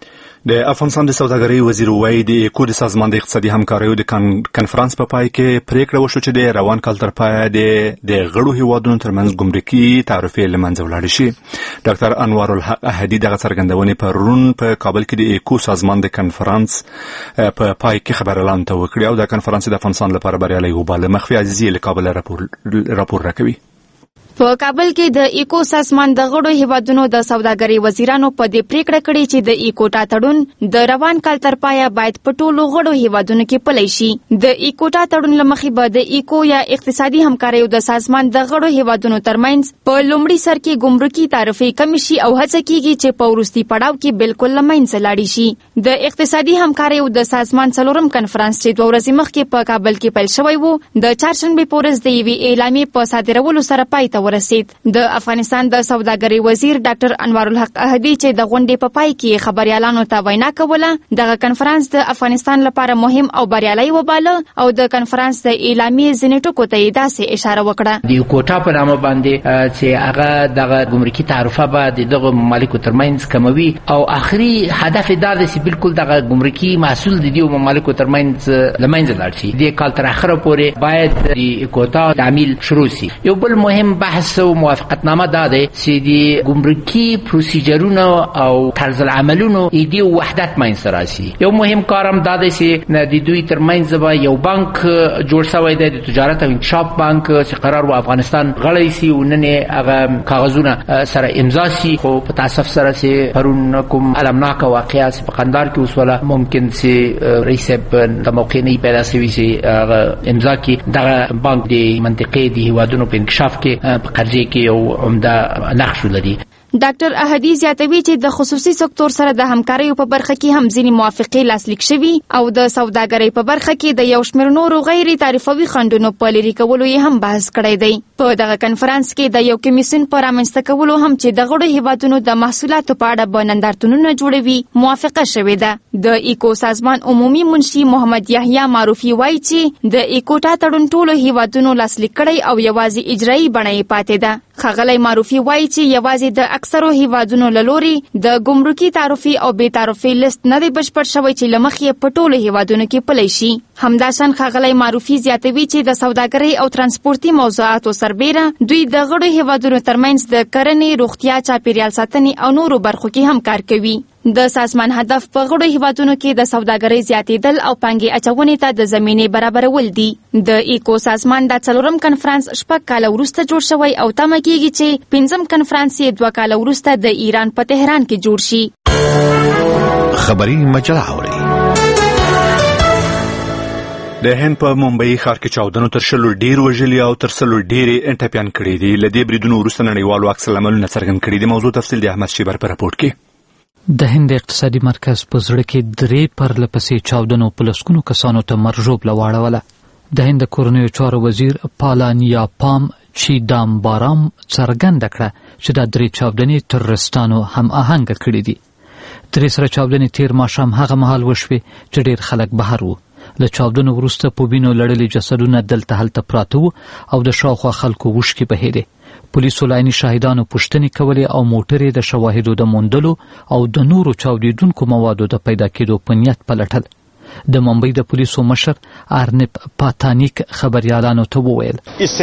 د افغانستان د سوداګرۍ وزیر وایي د ایکو د سازمان د اقتصادي همکاریو د کنفرانس په پای کې پریکړه وشو چې د روان کال تر پایه د د غړو هیوادونو ترمنځ ګمرکي تعرفې له منځه ولاړې شي. ډاکټر انوار الحق احدي دغه څرګندونې پرون په کابل کې د ایکو سازمان د کنفرانس په پای کې خبرلاندې ته وکړې او د کنفرانس د افغانستان لپاره بریالی وباله. مخفي عزیزي له کابل راپور راپور راکوي. په کابل کې د ایکو سازمان د غړو هیوادونو د سوداګرۍ وزیرانو په دې پریکړه کړې چې د ایکوټا تړون د روان کال تر پایه باید په ټولو غړو هیوادونو کې پلی شي. د ایکوټا تړون له مخې به د ایکو یا اقتصادي همکاریو د سازمان د غړو هیوادونو ترمنځ په لومړي سر کې ګمرکي تعرفې کمې شي او هڅه کیږي چې په وروستي پړاو کې بالکل له منځه لاړې شي. د اقتصادي همکاریو د سازمان څلورم کنفرانس چې دوه ورځې مخکې په کابل کې پیل شوی و د چهارشنبې په ورځ د یوې اعلامیې په صادرولو سره پای ته ته ورسید. د افغانستان د سوداګرۍ وزیر ډاکټر انوار الحق احدي چې د غونډې په پای کې خبريالانو ته وینا کوله، دغه کنفرانس د افغانستان لپاره مهم او بریالي وباله او د کنفرانس د اعلامیې ځینې ټکو ته یې داسې اشاره وکړه. د کوټا په نامه باندې چې هغه دغه ګمرکي تعرفه به د دغه ممالکو ترمنځ کموي او آخري هدف دا دی چې بالکل دغه ګمرکي محصول د دې ممالکو ترمنځ لمنځه لاړ شي. د کال تر اخره پورې باید د کوټا تعمیل شروع شي. یو بل مهم بحث او موافقتنامه دا دی چې د ګمرکي پروسیجرونو او طرز العملونو د وحدت منځ راشي. یو مهم کار هم دا دی چې د دوی ترمنځ به یو بانک جوړ شوی دی، د تجارت او انکشاف بانک چې قرار و افغانستان غړی شي او نن هغه کاغذونه سره امضا شي. خو په تاسف سره چې پرون کوم المناک واقعیا په قندار کې وسوله، ممکن چې رئیس د موقع نه پیدا شوی چې امضا کې دغه بانک د منطقې د هیوادونو په انکشاف کې په قرضې کې یو عمده نقش لري. ډاکټر احدي زیاتوي چې د خصوصي سکتور سره د همکارۍ په برخه کې هم ځینې موافقې لاسلیک شوي او د سوداګرۍ په برخه کې د یو شمېر نورو غیر تعرفوي خنډونو په لرې کولو یې هم بحث کړی دی. په دغه کنفرانس کې د یو کمیسیون په رامنځته کولو هم چې د غړو هیوادونو د محصولاتو په اړه به نندارتونونه جوړوي موافقه شوې ده. د ایکو سازمان عمومي منشي محمد یحیی معروفي وایي چې د ایکوټا تړون ټولو هیوادونو لاسلیک کړی او یوازې اجرایي بڼه یې پاتې ده. ښاغلی معروفي وایي چې یوازې د اکثرو هیوادونو له لوري د ګمرکي تعرفي او بې تعرفي لیست نه دی بشپړ شوی چې له مخې یې په ټولو هیوادونو کې پلی شي. همداشان ښاغلی معروفي زیاتوي چې د سوداګرۍ او ترانسپورتي موضوعاتو سربیره دوی د غړو هیوادونو ترمنځ د کرنې، روغتیا، چاپیریال ساتنې او نورو برخو کې هم کار کوي. د سازمان هدف په غړو هیوادونو کې د سوداګرۍ زیاتېدل او پانګې اچونې ته د زمینې برابرول دي. د ایکو سازمان د څلورم کنفرانس شپږ کاله وروسته جوړ شوی او تمه کېږي چې پنځم کنفرانس یې دوه کاله وروسته د ایران په تهران کې جوړ شي. خبري مجله اوري. د هند په ممبئی ښار کې چاودنو تر شلو ډیر وژلي او تر سلو ډیرې انټپیان کړي دي. له دې بریدونو وروسته نړیوالو عکس العملونه څرګند کړي دي. موضوع تفصیل د احمد شیبر په راپورټ کې. د هند اقتصادي مرکز په زړه کې درې پرله پسې چاودنو په لسګونو کسانو ته مرژوبله واړوله. د هند د کورنیو چارو وزیر پالانیاپام چیدامبارام څرګنده کړه چې دا درې چاودنې تروریستانو هم آهنګه کړي دي. درې سره چاودنې تیر ماښام هغه مهال وشوې چې ډېر خلک بهر وو. له چاودنو وروسته په وینو لړلي جسدونه دلته هلته پراته وو او د شاوخوا خلکو اوښکې بهېدې. پولیسو له عیني شاهدانو پوښتنې کولې او موټرې د شواهدو د موندلو او د نورو چاودېدونکو موادو د پیدا کېدو په نیت پلټل. د ممبئی د پولیسو مشر ارنب پاتانیک خبريالانو ته وویل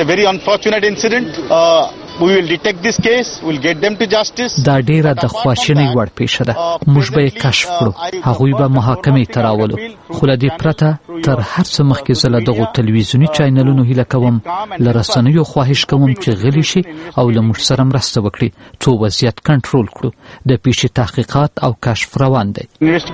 دا ډیره د خواشینۍ وړ پیښه ده. موږ به یې کشف کړو، هغوی به محاکمې ته راولو. خو له دې پرته تر هر څه مخکې زه له دغو تلویزیوني چینلونو هیله کوم، له رسنیو خواهش کوم چې غلي شي او له موږ سره مرسته وکړي څو وضعیت کنټرول کړو. د پیښې تحقیقات او کشف روان دی.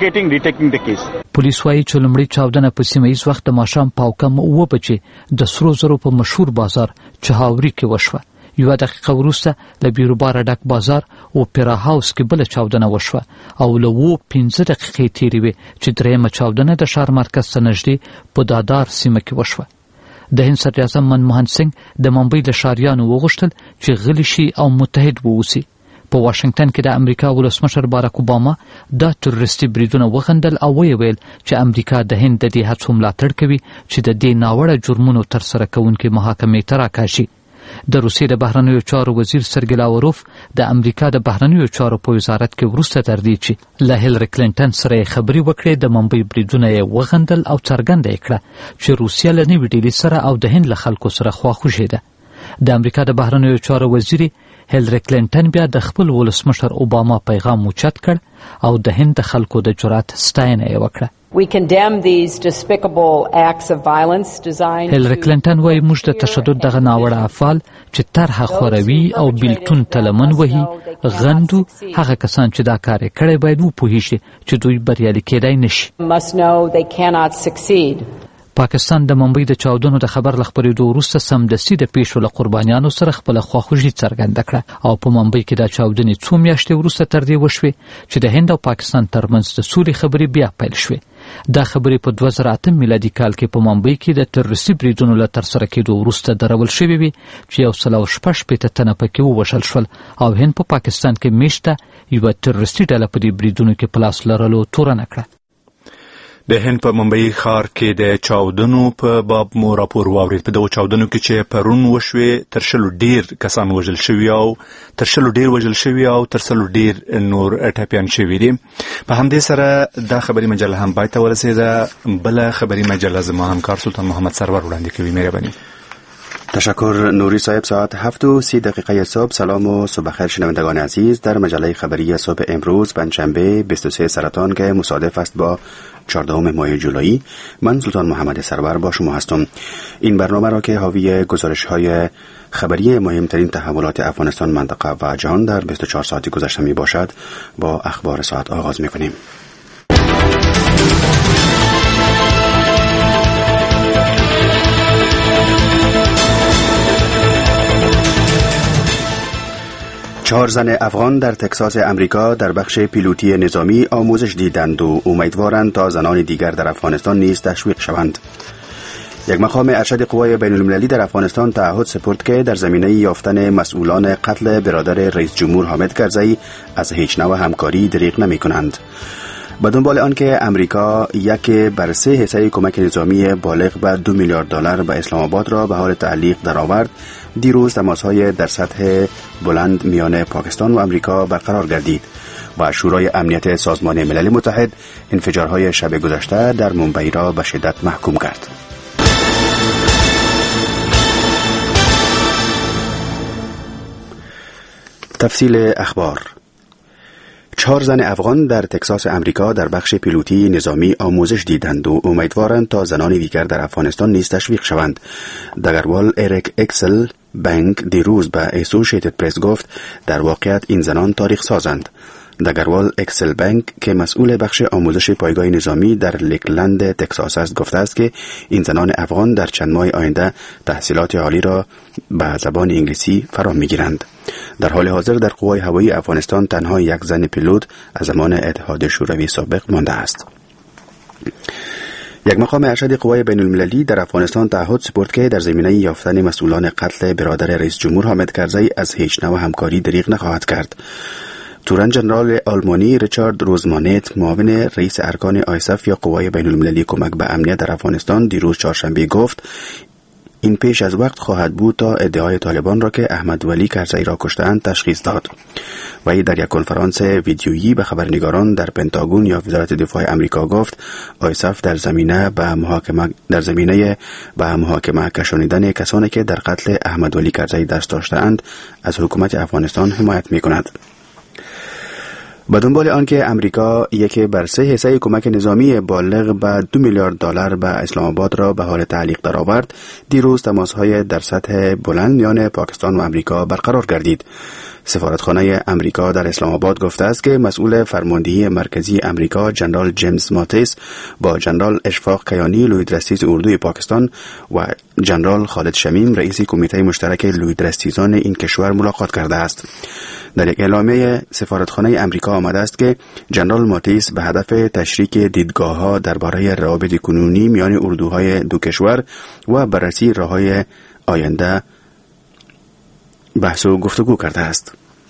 پولیس وایي چې لومړی چاودنه په سیمه ییز وخت د ماښام په کم اوه بجې د سرو زرو په مشهور بازار چهاوري کې وشوه. یوه دقیقه وروسته له بیروباره ډک بازار اوپرا هاوس کې بله چاودنه وشوه او له اووه پنځه دقیقې تېرې وې چې درېیمه چاودنه د ښار مرکز ته نږدې په دادار سیمه کې وشوه. د هند صدراعظم منموهن سنګ د ممبئی له ښاریانو وغوښتل چې غلي شي او متحد واوسي. په واشنگټن کې د امریکا ولسمشر باراک اوباما دا تروریستي بریدونه وغندل او ویې ویل چې امریکا د هند د دې هڅو ملاتړ کوي چې د دې ناوړه جرمونو ترسره کوونکي محاکمې ته راکاشي. د روسیې د بهرنیو چارو وزیر سرګی لاوروف د امریکا د بهرنیو چارو په وزارت کې وروسته تر دې چې له هیلری کلینټن سره یې خبرې وکړې، د ممبئی بریدونه یې وغندل او څرګنده یې کړه چې روسیه له نوې ډیلي سره او د هند له خلکو سره خواخوږې ده. د امریکا د بهرنیو چارو وزیر هیلری کلینټن بیا د خپل ولسمشر اوباما پیغام اوچت کړ او د هند د خلکو د جرأت ستاینه یې وکړه. We condemn these despicable acts of violence designed هیلری کلینټن وایي موږ د تشدد دغه ناوړه افعال چې طرحه خوروي او بیلتون تلمن وهي غندو هغه کسان چې دا کار یې کړی باید وپوهیږي چې دوی بریالي کېدای نشي. must know they cannot succeed. پاکستان د ممبئی د چاودنو د خبر له خپرېدو وروسته سمدستي د پیښو له قربانیانو سره خپله خواخوږي څرګنده کړه او په ممبئی کې دا چاودنې څو میاشتې وروسته تر دې وشوې چې د هند او پاکستان ترمنځ د سولې خبرې بیا پیل شوې. دا خبرې په دوه زره اته میلادي کال کې په ممبئی کې د تروریستي بریدونو له ترسره کېدو وروسته درول شوې وي چې یو سل او شپږ شپېته تنه پکې ووژل شول او هند په پاکستان کې میشته یوه تروریستي ډله په دې بریدونو کې په لاس لرلو تورنه کړه. د هند په ممبئی ښار کې د چاودنو په باب مو راپور واورید. په دغو چاودنو کې چې پرون وشوې تر شلو ډیر کسان وژل شوي او تر شلو ډیر وژل شوي او تر سلو ډیر نور ټپیان شوي دي. په همدې سره دا خبري مجله هم پای ته ورسېده. بله خبري مجله زما همکار سلطان محمد سرور وړاندې کوي. مهرباني. تشکر نوری صاحب. ساعت هفت و سی دقیقه صبح. سلام و صبح خیر شنوندگان عزیز. در مجله خبری صبح امروز پنجشنبه بیست و سه سرطان که مصادف است با چهاردهم ماه جولای، من سلطان محمد سرور با شما هستم. این برنامه را که حاوی گزارش‌های خبری مهمترین تحولات افغانستان، منطقه و جهان در بیست و چهار ساعت گذشته می باشد با اخبار ساعت آغاز می کنیم. چهار زن افغان در تکساس امریکا در بخش پیلوتی نظامی آموزش دیدند و امیدوارند تا زنان دیگر در افغانستان نیز تشویق شوند. یک مقام ارشد قوای بین المللی در افغانستان تعهد سپرد که در زمینه یافتن مسئولان قتل برادر رئیس جمهور حامد کرزی از هیچ نوع همکاری دریغ نمی کنند. به دنبال آنکه امریکا یک بر سه حصه کمک نظامی بالغ به دو میلیارد دلار به اسلام آباد را به حال تعلیق درآورد، دیروز تماس‌های در سطح بلند میان پاکستان و امریکا برقرار گردید و شورای امنیت سازمان ملل متحد انفجارهای شب گذشته در ممبئی را به شدت محکوم کرد. تفصیل اخبار. چهار زن افغان در تکساس امریکا در بخش پیلوتی نظامی آموزش دیدند و امیدوارند تا زنان دیگر در افغانستان نیز تشویق شوند. دگروال اریک اکسل بنک دیروز به اسوشیتد پرس گفت در واقعیت این زنان تاریخ سازند. دگروال اکسل بنک که مسئول بخش آموزش پایگاه نظامی در لیکلند تکساس است گفته است که این زنان افغان در چند ماه آینده تحصیلات عالی را به زبان انگلیسی فرا میگیرند. در حال حاضر در قوای هوایی افغانستان تنها یک زن پیلوت از زمان اتحاد شوروی سابق مانده است. یک مقام ارشد قوای بین المللی در افغانستان تعهد سپرد که در زمینه یافتن مسئولان قتل برادر رئیس جمهور حامد کرزی از هیچ نوع همکاری دریغ نخواهد کرد. تورن جنرال آلمانی ریچارد روزمانت، معاون رئیس ارکان آیسف یا قوای بین المللی کمک به امنیت در افغانستان، دیروز چهارشنبه گفت این پیش از وقت خواهد بود تا ادعای طالبان را که احمد ولی کرزی را کشتند تشخیص داد. وی در یک کنفرانس ویدیویی به خبرنگاران در پنتاگون یا وزارت دفاع امریکا گفت آیسف در زمینه به محاکمه در زمینه به محاکمه کشانیدن کسانی که در قتل احمد ولی کرزی دست داشته‌اند از حکومت افغانستان حمایت می‌کند. به دنبال آنکه امریکا یک بر سه حصه کمک نظامی بالغ به دو میلیارد دلار به اسلام آباد را به حال تعلیق درآورد، دیروز تماس‌های در سطح بلند میان پاکستان و امریکا برقرار گردید. سفارتخانه امریکا در اسلام آباد گفته است که مسئول فرماندهی مرکزی امریکا جنرال جیمز ماتیس با جنرال اشفاق کیانی لویدرستیز اردوی پاکستان و جنرال خالد شمیم رئیس کمیته مشترک لویدرستیزان این کشور ملاقات کرده است. در یک اعلامیه سفارتخانه امریکا آمده است که جنرال ماتیس به هدف تشریک دیدگاه‌ها درباره روابط کنونی میان اردوهای دو کشور و بررسی راه‌های آینده بحث و گفتگو کرده است.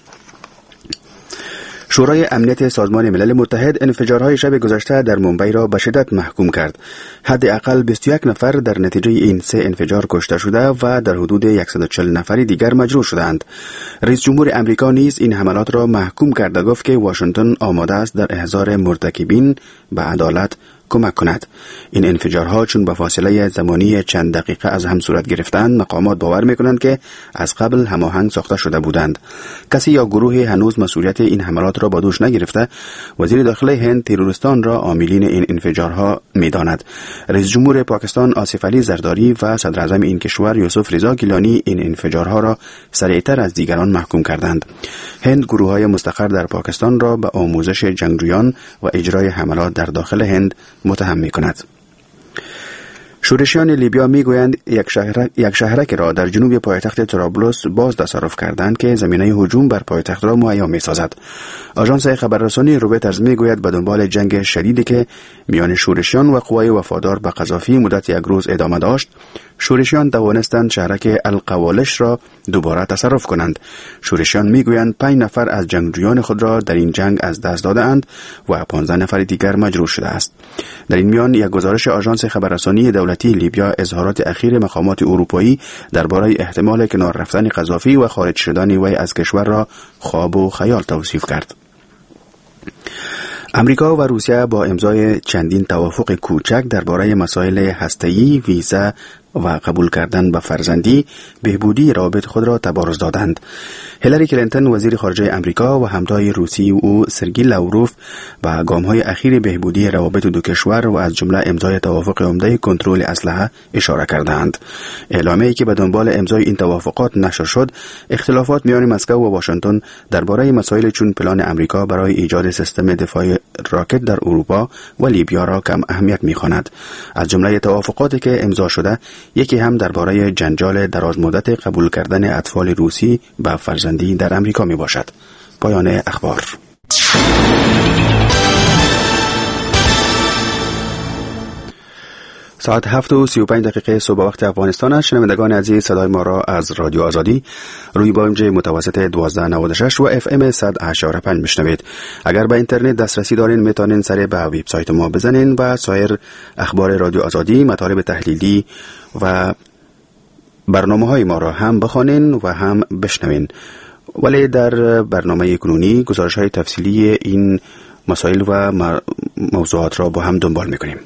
شورای امنیت سازمان ملل متحد انفجارهای شب گذشته در ممبئی را به شدت محکوم کرد. حداقل بیست و یک نفر در نتیجه این سه انفجار کشته شده و در حدود صد و چهل نفری دیگر مجروح شدند. رئیس جمهور امریکا نیز این حملات را محکوم کرده گفت که واشنگتن آماده است در احضار مرتکبین به عدالت کمک کند. این انفجارها چون به فاصله زمانی چند دقیقه از هم صورت گرفتند، مقامات باور می‌کنند که از قبل هماهنگ ساخته شده بودند. کسی یا گروهی هنوز مسئولیت این حملات را به دوش نگرفته. وزیر داخله هند تروریستان را عاملین این انفجارها می‌داند. رئیس جمهور پاکستان آصف علی زرداری و صدر اعظم این کشور یوسف رضا گیلانی این انفجارها را سریعتر از دیگران محکوم کردند. هند گروه‌های مستقر در پاکستان را به آموزش جنگجویان و اجرای حملات در داخل هند متهم می‌کند. شورشیان لیبیا میگویند یک شهرک یک شهرک را در جنوب پایتخت طرابلس باز تصرف کردند که زمینه هجوم بر پایتخت را مهیا می‌سازد. آژانس خبررسانی رویترز میگوید به دنبال جنگ شدیدی که میان شورشیان و قوای وفادار به قذافی مدت یک روز ادامه داشت، شورشیان توانستند شهرک القوالش را دوباره تصرف کنند. شورشیان میگویند پنج نفر از جنگجویان خود را در این جنگ از دست داده‌اند و پانزده نفر دیگر مجروح شده است. در این میان یک گزارش آژانس خبررسانی دولتی لیبیا اظهارات اخیر مقامات اروپایی درباره احتمال کنار رفتن قذافی و خارج شدن وی از کشور را خواب و خیال توصیف کرد. امریکا و روسیه با امضای چندین توافق کوچک درباره مسائل هسته‌ای، ویزا و قبول کردن به فرزندی بهبودی روابط خود را تبارز دادند. هیلاری کلینتون وزیر خارجه امریکا و همتای روسی او سرگی لاوروف به گام‌های اخیر بهبودی روابط دو کشور و از جمله امضای توافق عمده کنترل اسلحه اشاره کردند. اعلامیه‌ای که به دنبال امضای این توافقات نشر شد، اختلافات میان مسکو و واشنگتن درباره مسائل چون پلان امریکا برای ایجاد سیستم دفاع راکت در اروپا و لیبیا را کم اهمیت می‌خواند. از جمله توافقاتی که امضا شده، یکی هم درباره جنجال دراز مدت قبول کردن اطفال روسی به فرزندی در امریکا می باشد. پایان اخبار. ساعت هفت و سی و پنج دقیقه صبح وقت افغانستان است. شنوندگان عزیز، صدای ما را از رادیو آزادی روی موج متوسط دوازده نود و شش و اف ام صد و هشت و پنج میشنوید. اگر به اینترنت دسترسی دارین میتونین سر به وبسایت ما بزنین و سایر اخبار رادیو آزادی، مطالب تحلیلی و برنامه های ما را هم بخوانین و هم بشنوین. ولی در برنامه کنونی گزارش های تفصیلی این مسائل و موضوعات را با هم دنبال میکنیم.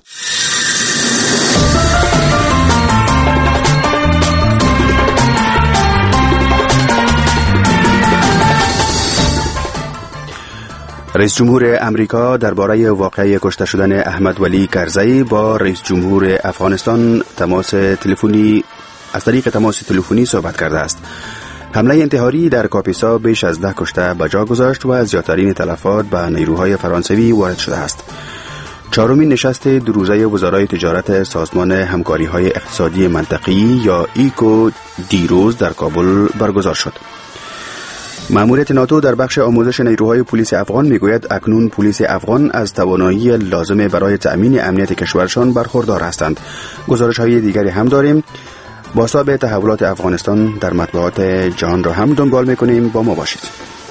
رئیس جمهور امریکا درباره واقعه کشته شدن احمد ولی کرزی با رئیس جمهور افغانستان تماس تلفنی از طریق تماس تلفنی صحبت کرده است. حمله انتحاری در کاپیسا بیش از ده کشته به جا گذاشت و زیادترین تلفات به نیروهای فرانسوی وارد شده است. چهارمین نشست دو روزه وزرای تجارت سازمان همکاری‌های اقتصادی منطقه‌ای یا ایکو دیروز در کابل برگزار شد. مأموریت ناتو در بخش آموزش نیروهای پلیس افغان میگوید اکنون پلیس افغان از توانایی لازم برای تأمین امنیت کشورشان برخوردار هستند. گزارش‌های دیگری هم داریم. با حساب تحولات افغانستان در مطبوعات جهان را هم دنبال میکنیم. با ما باشید.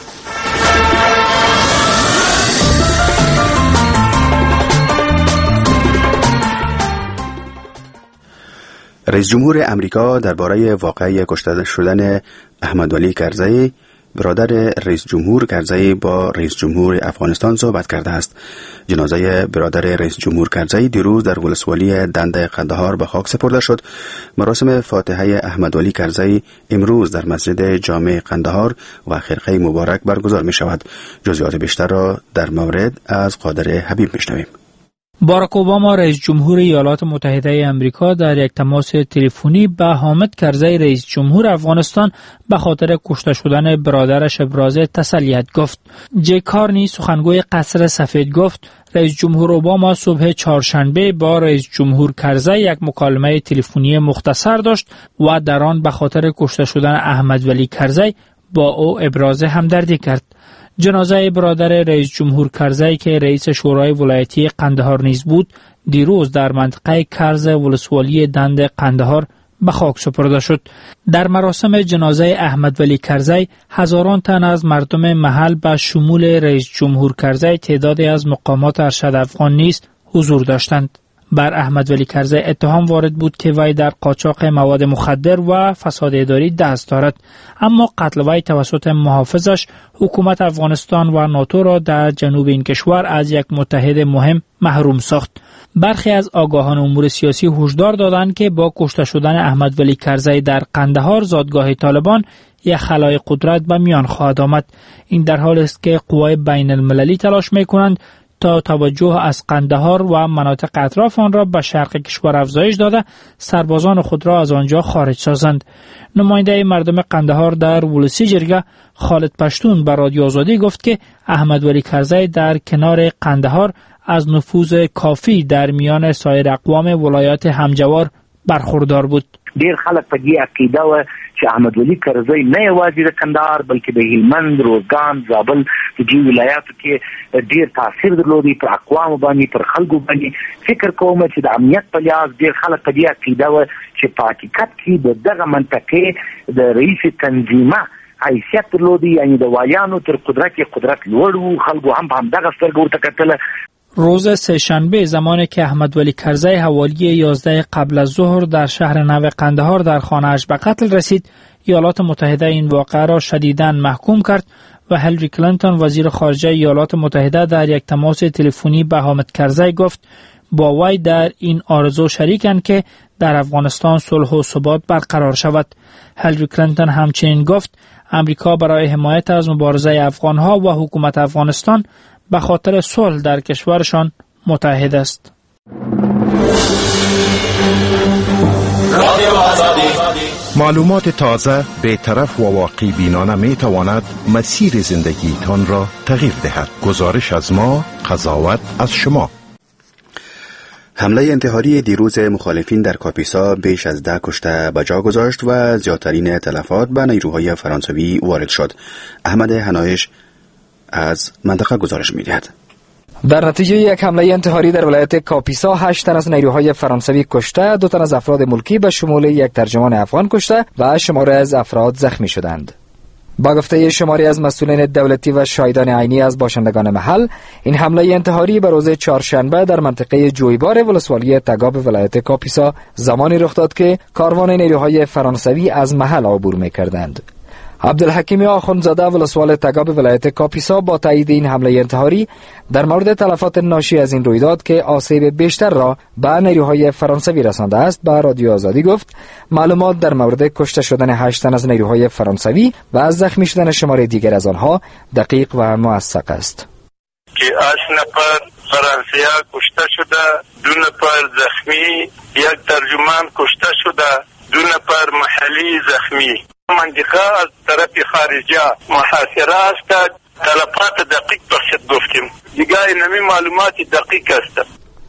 رئیس جمهور امریکا درباره واقعه کشته شدن احمد ولی کرزی برادر رئیس جمهور کرزی با رئیس جمهور افغانستان صحبت کرده است. جنازه برادر رئیس جمهور کرزی دیروز در ولسوالی دند قندهار به خاک سپرده شد. مراسم فاتحه احمد ولی کرزی امروز در مسجد جامع قندهار و خرقه مبارک برگزار می شود. جزئیات بیشتر را در مورد از قادر حبیب میشنویم. باراک اوباما رئیس جمهور ایالات متحده آمریکا در یک تماس تلفنی به حامد کرزی رئیس جمهور افغانستان به خاطر کشته شدن برادرش ابراز تسلیت گفت. جی کارنی سخنگوی قصر سفید گفت رئیس جمهور اوباما صبح چهارشنبه با رئیس جمهور کرزی یک مکالمه تلفنی مختصر داشت و در آن به خاطر کشته شدن احمد ولی کرزی با او ابراز همدردی کرد. جنازه برادر رئیس جمهور کرزی که رئیس شورای ولایتی قندهار نیز بود دیروز در منطقه کرز ولسوالی دند قندهار به خاک سپرده شد. در مراسم جنازه احمد ولی کرزی هزاران تن از مردم محل به شمول رئیس جمهور کرزی تعدادی از مقامات ارشد افغان نیز حضور داشتند. بر احمد ولی کرزی اتهام وارد بود که وی در قاچاق مواد مخدر و فساد اداری دست دارد، اما قتل وی توسط محافظش حکومت افغانستان و ناتو را در جنوب این کشور از یک متحد مهم محروم ساخت. برخی از آگاهان امور سیاسی هشدار دادند که با کشته شدن احمد ولی کرزی در قندهار زادگاه طالبان یک خلای قدرت به میان خواهد آمد. این در حالی است که قوای بین المللی تلاش می‌کنند تا توجه از قندهار و مناطق اطراف آن را به شرق کشور افزایش داده سربازان خود را از آنجا خارج سازند. نماینده مردم قندهار در ولسی جرگه خالد پشتون به رادیو آزادی گفت که احمد ولی کرزی در کنار قندهار از نفوذ کافی در میان سایر اقوام ولایات همجوار برخوردار بود. ډیر خلک په دې عقیده و چې احمد ولي کرزی نه یوازې د کندهار بلکې د هلمند، روزګان، زابل د دې ولایاتو کې ډیر تاثیر درلودي پر اقوام باندې، پر خلکو باندې. فکر کوم چې د امنیت په لحاظ ډیر خلک په دې عقیده و چې په حقیقت کې د دغه منطقې د رئیس تنظیمه حیثیت درلودي، یعنی د والیانو تر قدرت قدرت لوړ و، خلکو هم په همدغه سترګو ورته کتله. روز سه‌شنبه زمانی که احمد ولی کرزی حوالی یازده قبل از ظهر در شهر نو قندهار در خانه‌اش به قتل رسید، ایالات متحده این واقعه را شدیداً محکوم کرد و هیلری کلینتون وزیر خارجه ایالات متحده در یک تماس تلفنی به حامد کرزی گفت با وی در این آرزو شریکند که در افغانستان صلح و ثبات برقرار شود. هیلری کلینتون همچنین گفت امریکا برای حمایت از مبارزه افغانها و حکومت افغانستان به خاطر صلح در کشورشان متحد است. معلومات تازه، بی‌طرف و واقع بینانه می تواند مسیر زندگی تان را تغییر دهد. گزارش از ما، قضاوت از شما. حمله انتحاری دیروز مخالفین در کاپیسا بیش از ده کشته به جا گذاشت و زیادترین تلفات به نیروهای فرانسوی وارد شد. احمد حنایش از منطقه گزارش می‌دهد. در نتیجه یک حمله انتحاری در ولایت کاپیسا هشت تن از نیروهای فرانسوی کشته، دو تن از افراد ملکی به شمول یک ترجمان افغان کشته و شماره از افراد زخمی شدند. با گفته شماری از مسئولین دولتی و شاهدان عینی از باشندگان محل، این حمله انتحاری به روز چهارشنبه در منطقه جویبار ولسوالی تگاب ولایت کاپیسا زمانی رخ داد که کاروان نیروهای فرانسوی از محل عبور می‌کردند. عبدالحکیم آخوندزاده ولسوال تگاب ولایت کاپیسا با تایید این حمله انتحاری در مورد تلفات ناشی از این رویداد که آسیب بیشتر را به نیروهای فرانسوی رسانده است به رادیو آزادی گفت معلومات در مورد کشته شدن هشت تن از نیروهای فرانسوی و از زخمی شدن شماره دیگر از آنها دقیق و موثق است. که هشت نفر فرانسوی کشته شده، دو نفر زخمی، یک ترجمان کشته شده، دو نفر محلی زخمی. منطقه از طرف خارجه محاصره است. تلفات دقیق بخشت گفتیم دیگه اینمی معلومات دقیق است.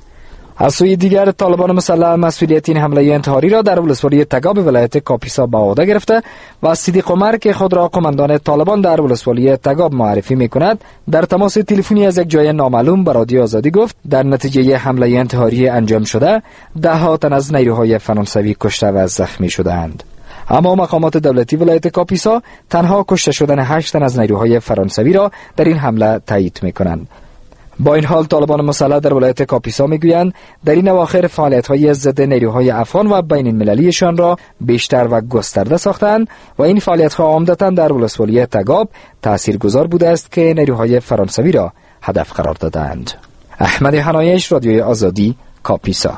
از سوی دیگر طالبان مسلح مسئولیت این حمله انتحاری را در ولسوالی تگاب ولایت کاپیسا به عهده گرفته و صدیق عمر که خود را قماندان طالبان در ولسوالی تگاب معرفی می کند در تماس تلفنی از یک جای نامعلوم به رادیو آزادی گفت در نتیجه حمله انتحاری انجام شده ده ها تن از نیروهای فرانسوی کشته و زخمی شدند. اما مقامات دولتی ولایت کاپیسا تنها کشته شدن هشت تن از نیروهای فرانسوی را در این حمله تایید می‌کنند. با این حال طالبان مسلح در ولایت کاپیسا میگویند در این اواخر فعالیت‌های ضد نیروهای افغان و بین المللیشان را بیشتر و گسترده ساختند و این فعالیت‌ها عمدتاً در ولسوالی تگاب تاثیرگذار بوده است که نیروهای فرانسوی را هدف قرار دادند. احمد حنایش، رادیوی آزادی، کاپیسا.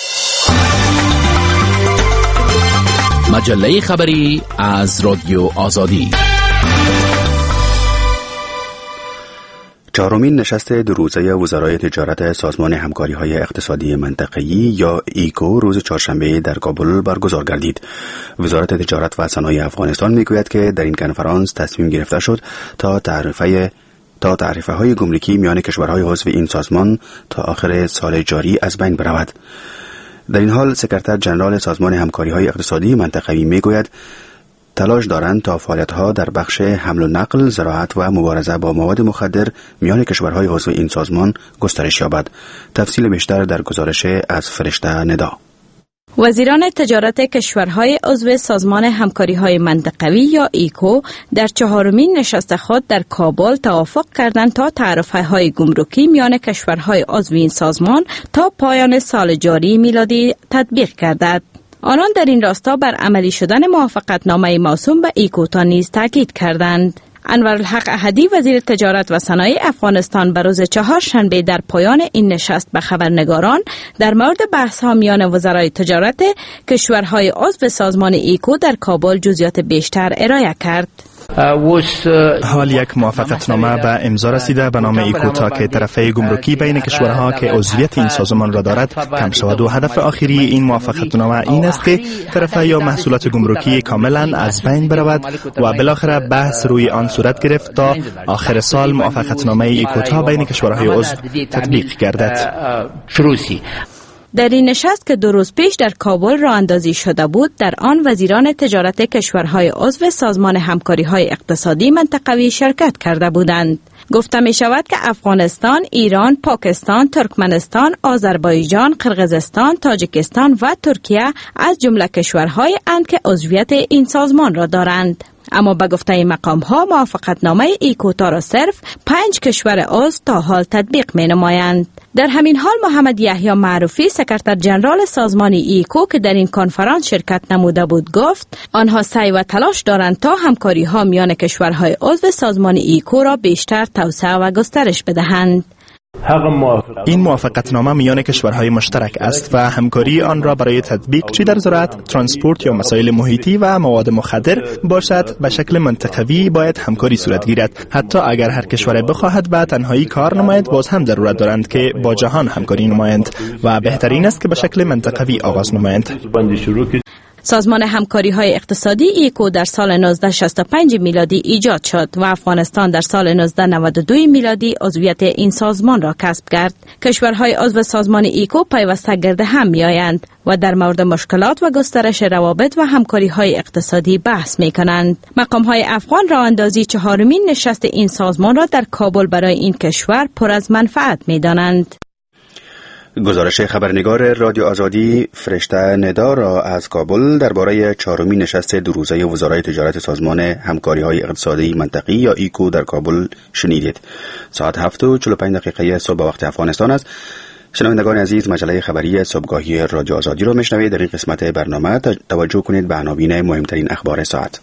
مجله خبری از رادیو آزادی. چهارمین نشست دو روزه وزرای تجارت سازمان همکاری‌های اقتصادی منطقه‌ای یا ایکو روز چهارشنبه در کابل برگزار گردید. وزارت تجارت و صنایع افغانستان میگوید که در این کنفرانس تصمیم گرفته شد تا تعرفه تا تعرفه‌های گمرکی میان کشورهای عضو این سازمان تا آخر سال جاری از بین برود. در این حال سکرتر ژنرال سازمان همکاری‌های اقتصادی منطقه‌ای میگوید تلاش دارند تا فعالیت‌ها در بخش حمل و نقل، زراعت و مبارزه با مواد مخدر میان کشورهای عضو این سازمان گسترش یابد. تفصیل بیشتر در گزارش از فرشته ندا. وزیران تجارت کشورهای عضو سازمان همکاری‌های منطقوی یا ایکو در چهارمین نشست خود در کابل توافق کردند تا تعرفه‌های گمرکی میان کشورهای عضو این سازمان تا پایان سال جاری میلادی تطبیق گردد. آنان در این راستا بر عملی شدن موافقتنامه موسوم به ایکوتا نیز تاکید کردند. انورالحق احدی وزیر تجارت و صنایع افغانستان به روز چهارشنبه در پایان این نشست به خبرنگاران در مورد بحث‌ها میان وزرای تجارت کشورهای عضو سازمان ایکو در کابل جزئیات بیشتر ارائه کرد. حال یک موافقتنامه به امضا رسیده به نام ایکوتا که طرفه گمرکی بین کشورها که عضویت این سازمان را دارد کم شود و هدف آخری این موافقتنامه این است که طرفه یا محصولات گمرکی کاملا از بین برود و بالاخره بحث روی آن صورت گرفت تا آخر سال موافقتنامه ایکوتا بین کشورهای عضو تطبیق گردد. در این نشست که دو روز پیش در کابل راه اندازی شده بود، در آن وزیران تجارت کشورهای عضو سازمان همکاری‌های اقتصادی منطقوی شرکت کرده بودند. گفته می شود که افغانستان، ایران، پاکستان، ترکمنستان، آذربایجان، قرقیزستان، تاجیکستان و ترکیه از جمله کشورهای اند که عضویت این سازمان را دارند. اما به گفته مقام ها موافقتنامه ایکوتا را صرف پنج کشور عضو تا حال تطبیق می نمایند. در همین حال محمد یحیی معروفی سکرتر جنرال سازمان ایکو که در این کنفرانس شرکت نموده بود گفت آنها سعی و تلاش دارند تا همکاری ها میان کشورهای عضو سازمان ایکو را بیشتر توسعه و گسترش بدهند. این موافقتنامه میان کشورهای مشترک است و همکاری آن را برای تطبیق چه در زراعت، ترانسپورت یا مسائل محیطی و مواد مخدر باشد به شکل منطقوی باید همکاری صورت گیرد. حتی اگر هر کشور بخواهد به تنهایی کار نماید باز هم ضرورت دارند که با جهان همکاری نمایند و بهترین است که به شکل منطقوی آغاز نمایند. سازمان همکاری‌های اقتصادی ایکو در سال نوزده شصت و پنج میلادی ایجاد شد و افغانستان در سال نوزده نود و دو میلادی عضویت این سازمان را کسب کرد. کشورهای عضو سازمان ایکو پیوسته گرد هم می‌آیند و در مورد مشکلات و گسترش روابط و همکاری‌های اقتصادی بحث می‌کنند. مقام‌های افغان راه‌اندازی چهارمین نشست این سازمان را در کابل برای این کشور پر از منفعت می‌دانند. گزارش خبرنگار رادیو آزادی فرشته ندا را از کابل درباره چهارمین نشست دو روزه وزرای تجارت سازمان همکاری‌های اقتصادی منطقی یا ایکو در کابل شنیدید. ساعت هفت و چهل و پنج دقیقه صبح وقت افغانستان است. شنوندگان عزیز، مجله خبری صبحگاهی رادیو آزادی را میشنوید. در این قسمت برنامه توجه کنید به عناوین مهمترین اخبار ساعت.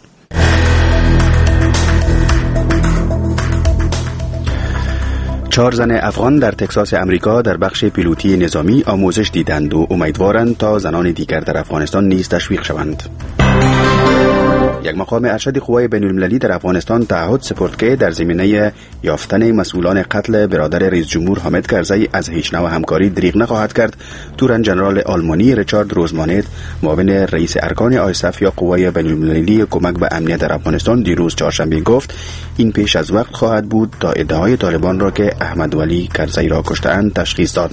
چهار زن افغان در تگزاس امریکا در بخش پیلوتی نظامی آموزش دیدند و امیدوارند تا زنان دیگر در افغانستان نیز تشویق شوند. یک مقام ارشد قوای بین المللی در افغانستان تعهد سپرد که در زمینه یافتن مسئولان قتل برادر رئیس جمهور حامد کرزی از هیچ نوع همکاری دریغ نخواهد کرد. تورن جنرال آلمانی ریچارد روزمانت، معاون رئیس ارکان آیسف یا قوای بین المللی کمک به امنیت در افغانستان، دیروز چهارشنبه گفت این پیش از وقت خواهد بود تا ادعای طالبان را که احمد ولی کرزی را کشته‌اند تشخیص داد.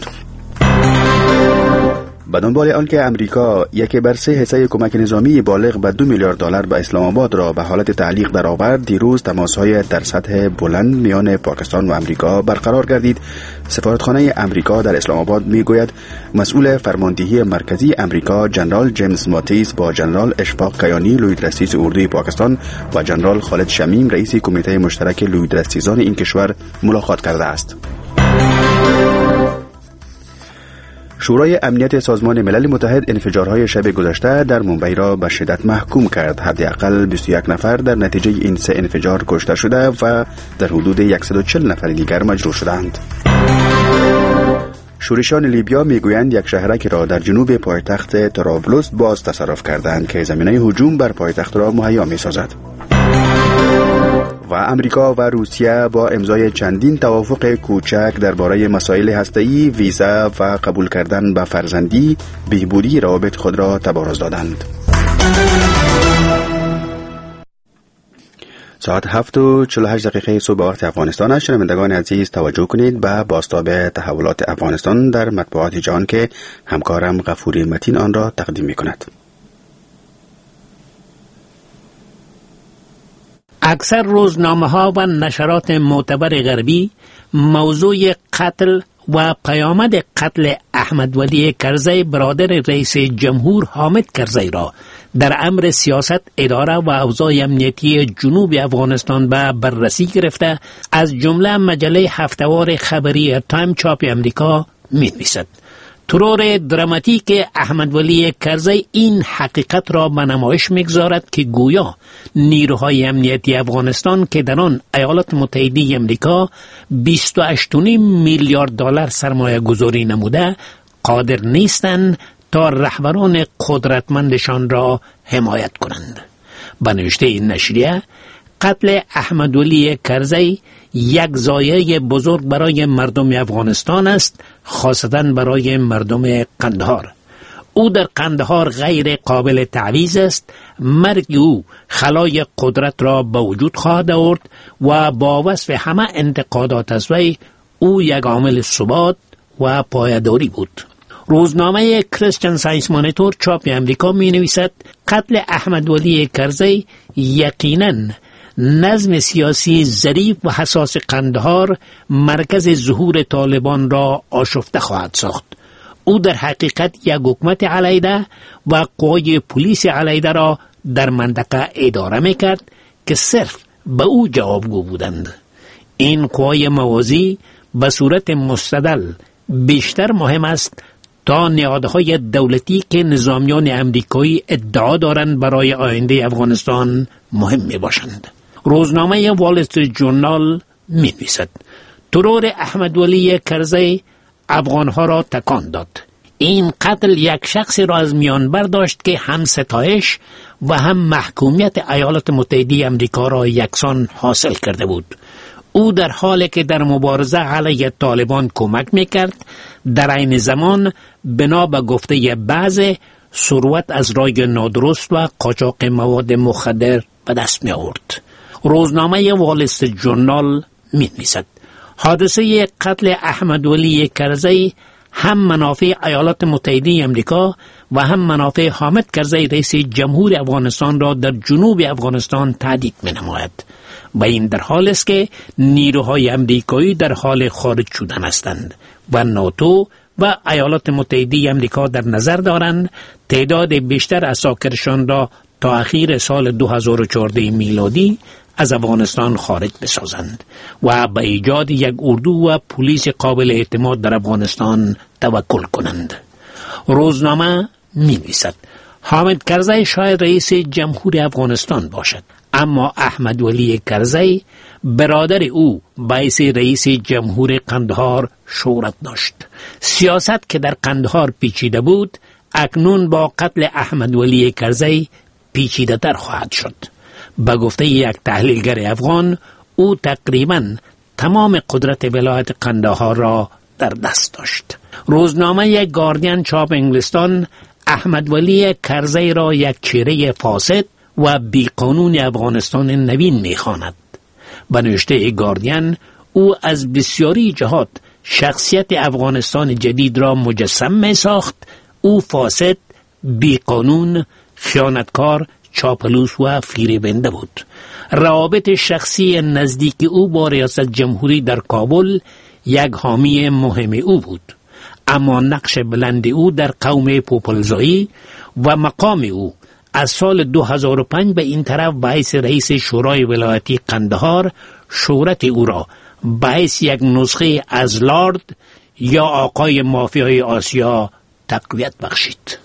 به دنبال آنکه امریکا یک بر سه حصه کمک نظامی بالغ به دو میلیارد دلار به اسلام آباد را به حالت تعلیق درآورد، دیروز تماس‌های در سطح بلند میان پاکستان و امریکا برقرار گردید. سفارتخانه امریکا در اسلام آباد میگوید مسئول فرماندهی مرکزی امریکا جنرال جیمز ماتیس با جنرال اشفاق کیانی لویدرستیز اردوی پاکستان و جنرال خالد شمیم رئیس کمیته مشترک لویدرستیزان این کشور ملاقات کرده است. شورای امنیت سازمان ملل متحد انفجارهای شب گذشته در مومبای را به شدت محکوم کرد. حداقل بیست و یک نفر در نتیجه این سه انفجار کشته شده و در حدود صد و چهل نفر دیگر مجروح شدند. شورشان لیبیا میگویند یک شهرک را در جنوب پایتخت طرابلس باز تصرف کردند که زمینه هجوم بر پایتخت را مهیا می‌سازد. و امریکا و روسیه با امضای چندین توافق کوچک درباره مسائل هسته‌ای، ویزا و قبول کردن به فرزندی بهبودی روابط خود را تبارز دادند. ساعت هفت و چهل و هشت دقیقه صبح وقت افغانستان است. شنوندگان عزیز توجه کنید به بازتاب تحولات افغانستان در مطبوعات جهان که همکارم غفوری متین آن را تقدیم می‌کند. اکثر روزنامه‌ها و نشرات معتبر غربی موضوع قتل و پیامد قتل احمد ولی کرزی برادر رئیس جمهور حامد کرزی را در امر سیاست، اداره و اوضاع امنیتی جنوب افغانستان به بررسی گرفته، از جمله مجله هفته‌وار خبری تایم چاپ امریکا می‌نویسد. ترور دراماتیک احمد ولی کرزی این حقیقت را به نمایش می‌گذارد که گویا نیروهای امنیتی افغانستان که در آن ایالات متحده امریکا بیست و هشت و نیم میلیارد دلار سرمایه گذاری نموده قادر نیستند تا رهبران قدرتمندشان را حمایت کنند. به نوشته این نشریه، قتل احمد ولی کرزی یک ضایعه بزرگ برای مردم افغانستان است، خاصتاً برای مردم قندهار. او در قندهار غیر قابل تعویض است. مرگ او خلای قدرت را به وجود خواهد آورد و با وصف همه انتقادات از وی او یک عامل ثبات و پایداری بود. روزنامه کریستین ساینس مانیتور چاپ امریکا می نویسد قتل احمد ولی کرزی یقیناً نظم سیاسی ظریف و حساس قندهار مرکز ظهور طالبان را آشفته خواهد ساخت. او در حقیقت یک حکومت علیحده و قوای پلیس علیحده را در منطقه اداره میکرد که صرف به او جوابگو بودند. این قوای موازی به صورت مستدل بیشتر مهم است تا نهادهای دولتی که نظامیان امریکایی ادعا دارند برای آینده افغانستان مهم می باشند. روزنامه وال استریت ژورنال می نویسد ترور احمد ولی کرزی افغانها را تکان داد. این قتل یک شخص را از میان برداشت که هم ستایش و هم محکومیت ایالات متحده امریکا را یکسان حاصل کرده بود. او در حالی که در مبارزه علیه طالبان کمک میکرد، در عین زمان بنا به گفته بعضی ثروت از رای نادرست و قاچاق مواد مخدر به دست می آورد. روزنامه وال استریت ژورنال می نویسد حادثه قتل احمد ولی کرزی هم منافع ایالات متحده امریکا و هم منافع حامد کرزی رئیس جمهور افغانستان را در جنوب افغانستان تهدید می نماید. و این در حال است که نیروهای امریکایی در حال خارج شدن هستند و ناتو و ایالات متحده امریکا در نظر دارند تعداد بیشتر عساکرشان را تا اخیر سال دو هزار و چهارده میلادی از افغانستان خارج بسازند و به ایجاد یک اردو و پلیس قابل اعتماد در افغانستان توکل کنند. روزنامه می نویسد حامد کرزی شاید رئیس جمهور افغانستان باشد، اما احمد ولی کرزی برادر او باعث رئیس جمهور قندهار شهرت داشت. سیاست که در قندهار پیچیده بود اکنون با قتل احمد ولی کرزی پیچیده تر خواهد شد. به گفته یک تحلیلگر افغان او تقریباً تمام قدرت ولایت قندهار را در دست داشت. روزنامه گاردین چاپ انگلستان احمد ولی کرزی را یک چهره فاسد و بیقانون افغانستان نوین می‌خواند. به نوشته گاردین او از بسیاری جهات شخصیت افغانستان جدید را مجسم می ساخت. او فاسد، بیقانون، خیانتکار، چاپلوس و فریبنده بود. روابط شخصی نزدیک او با ریاست جمهوری در کابل یک حامی مهم او بود، اما نقش بلند او در قوم پوپلزایی و مقام او از سال دو هزار و پنج به این طرف باعث رئیس شورای ولایتی قندهار شهرت او را باعث یک نسخه از لارد یا آقای مافیای آسیا تقویت بخشید.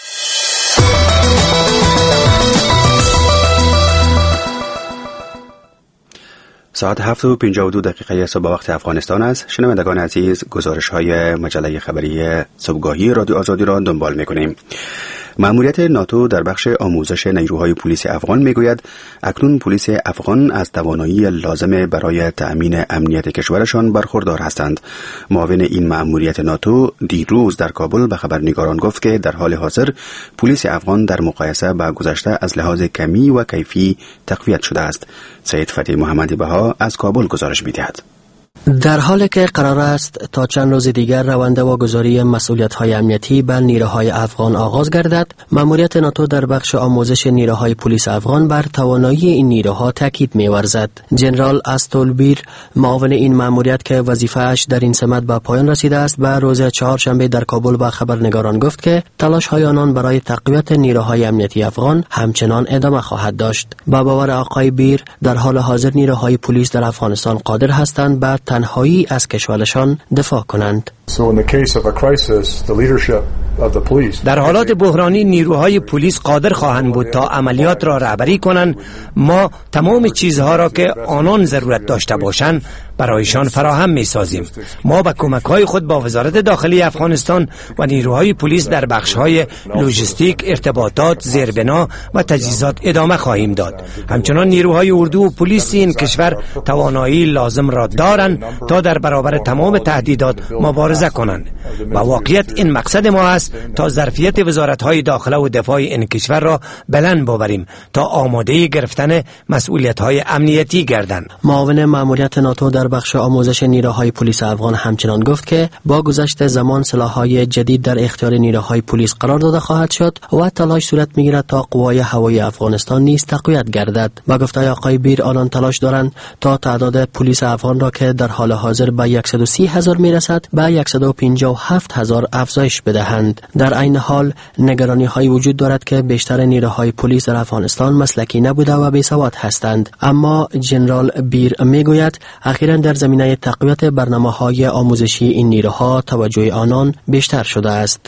ساعت هفت و پنجاه و دو دقیقه صبح وقت افغانستان است. شنوندگان عزیز، گزارش های مجله خبری صبحگاهی رادیو آزادی را دنبال می‌کنیم. مأموریت ناتو در بخش آموزش نیروهای پلیس افغان میگوید اکنون پلیس افغان از توانایی لازم برای تأمین امنیت کشورشان برخوردار هستند. معاون این مأموریت ناتو دیروز در کابل به خبرنگاران گفت که در حال حاضر پلیس افغان در مقایسه با گذشته از لحاظ کمی و کیفی تقویت شده است. سید فتحی محمدی بها از کابل گزارش می‌دهد. در حالی که قرار است تا چند روز دیگر روند واگذاری مسئولیت‌های امنیتی به نیروهای افغان آغاز گردد، مأموریت ناتو در بخش آموزش نیروهای پلیس افغان بر توانایی این نیروها تاکید می‌ورزد. جنرال استولبیر، معاون این مأموریت که وظیفه‌اش در این سمت به پایان رسیده است، به روز چهارشنبه در کابل با خبرنگاران گفت که تلاش‌های آنان برای تقویت نیروهای امنیتی افغان همچنان ادامه خواهد داشت. با باور آقای بیر، در حال حاضر نیروهای پلیس در افغانستان قادر هستند به تنهایی از کشورشان دفاع کنند. در حالات بحرانی نیروهای پلیس قادر خواهند بود تا عملیات را رهبری کنند. ما تمام چیزها را که آنان ضرورت داشته باشند برایشان فراهم می‌سازیم. ما با کمک‌های خود با وزارت داخلی افغانستان و نیروهای پلیس در بخش‌های لوجستیک، ارتباطات، زیربنا و تجهیزات ادامه خواهیم داد. همچنان نیروهای اردو و پلیس این کشور توانایی لازم را دارند تا در برابر تمام تهدیدات مبارزه کنند. و واقعیت این مقصد ما است تا ظرفیت وزارت‌های داخله و دفاع این کشور را بلند ببریم تا آماده گرفتن مسئولیت‌های امنیتی گردند. معاون مأموریت ناتو در بخش آموزش نیروهای پلیس افغان همچنان گفت که با گذشت زمان سلاح‌های جدید در اختیار نیروهای پلیس قرار داده خواهد شد و تلاش صورت می‌گیرد تا قوای هوایی افغانستان نیز تقویت گردد. و گفته آقای بیر آنان تلاش دارند تا تعداد پلیس افغان را که در حال حاضر به صد و سی هزار میرسد به صد و پنجاه و هفت هزار افزایش بدهند. در عین حال نگرانی های وجود دارد که بیشتر نیروهای پلیس در افغانستان مسلکی نبوده و بی‌سواد هستند. اما جنرال بیر میگوید اخیراً در زمینه تقویت برنامه‌های آموزشی این نیروها توجه آنان بیشتر شده است.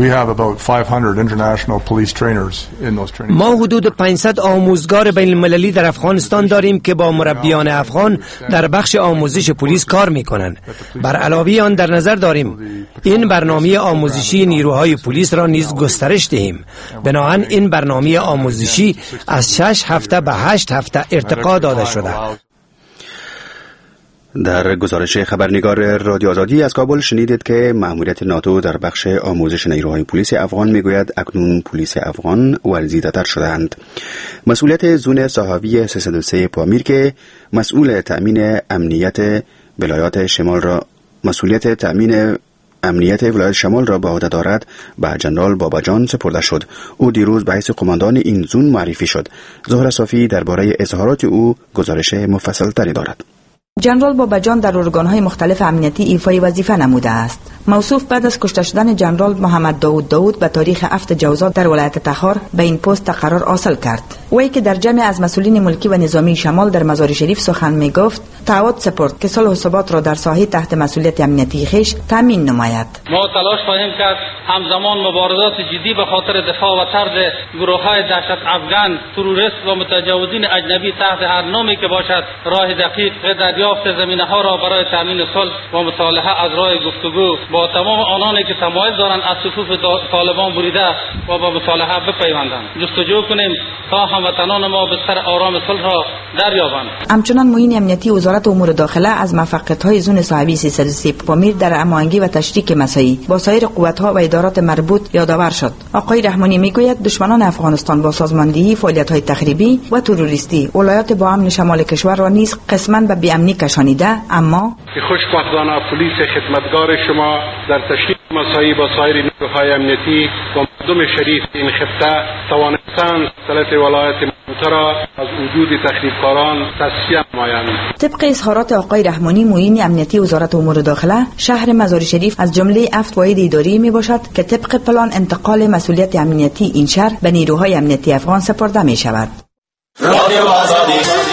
ما حدود پانصد آموزگار بین المللی در افغانستان داریم که با مربیان افغان در بخش آموزش پلیس کار می‌کنند. بر علاوه آن در نظر داریم این برنامه آموزشی نیروهای پلیس را نیز گسترش دهیم. بنابراین این برنامه آموزشی از شش هفته به هشت هفته ارتقا داده شده. در گزارش خبرنگار رادیو آزادی از کابل شنیدید که مأموریت ناتو در بخش آموزش نیروهای پلیس افغان میگوید اکنون پلیس افغان ورزیده‌تر شدند. مسئولیت زون صحابی سیصد و سه پامیر که مسئول تأمین امنیت ولایات شمال را مسئولیت تأمین امنیت ولایت شمال را به عهده دارد به جنرال باباجان سپرده شد. او دیروز به حیث قماندان این زون معرفی شد. زهره صافی درباره اظهارات او گزارش مفصل تری دارد. جنرال باباجان در ارگان‌های مختلف امنیتی ایفای وظیفه نموده است. موصوف بعد از کشته شدن جنرال محمد داوود داوود به تاریخ هفتم جوزا در ولایت تخار به این پست تقرر حاصل کرد. وی که در جمع از مسئولین ملکی و نظامی شمال در مزار شریف سخن میگفت، تعهد سپرد که صلح و ثبات را در ساحه تحت مسئولیت امنیتی خویش تامین نماید. ما تلاش خواهیم کرد همزمان مبارزات جدی به خاطر دفاع و طرد گروه‌های دهشت افغان، تروریست و متجاوزین اجنبی تحت هر نامی که باشد راه دقیق و دریافت زمینه‌ها را برای تامین صلح و مصالحه از راه گفتگو با تمام آنانی که تمایل دارند از صفوف طالبان بریده و با مصالحه بپیوندند. جستجو کنیم تا هموطنان ما بستر آرام صلح را دریابند. همچنان معین امنیتی وزارت امور داخله از موفقیت‌های زون صحابی سیصد و سه پامیر در هماهنگی و تشریک مساعی با سایر قوت‌ها و ادارات مربوط یادآور شد. آقای رحمانی میگوید دشمنان افغانستان با سازماندهی فعالیت‌های تخریبی و تروریستی ولایات با امن شمال کشور را نیز قسماً به بی‌امنی کشانیده، اما که خوشبختانه پلیس خدمتگار شما در تشکیل مساعی با سایر نیروهای امنیتی و مردم شریف این خطه توانستند سلطه ولایت مربوطه را از وجود تخریبکاران تصفیه نمایند. طبق اظهارات آقای رحمانی معین امنیتی وزارت امور داخله، شهر مزار شریف از جمله افت واحد اداری می باشد که طبق پلان انتقال مسئولیت امنیتی این شهر به نیروهای امنیتی افغان سپرده می شود. رادیو آزادی.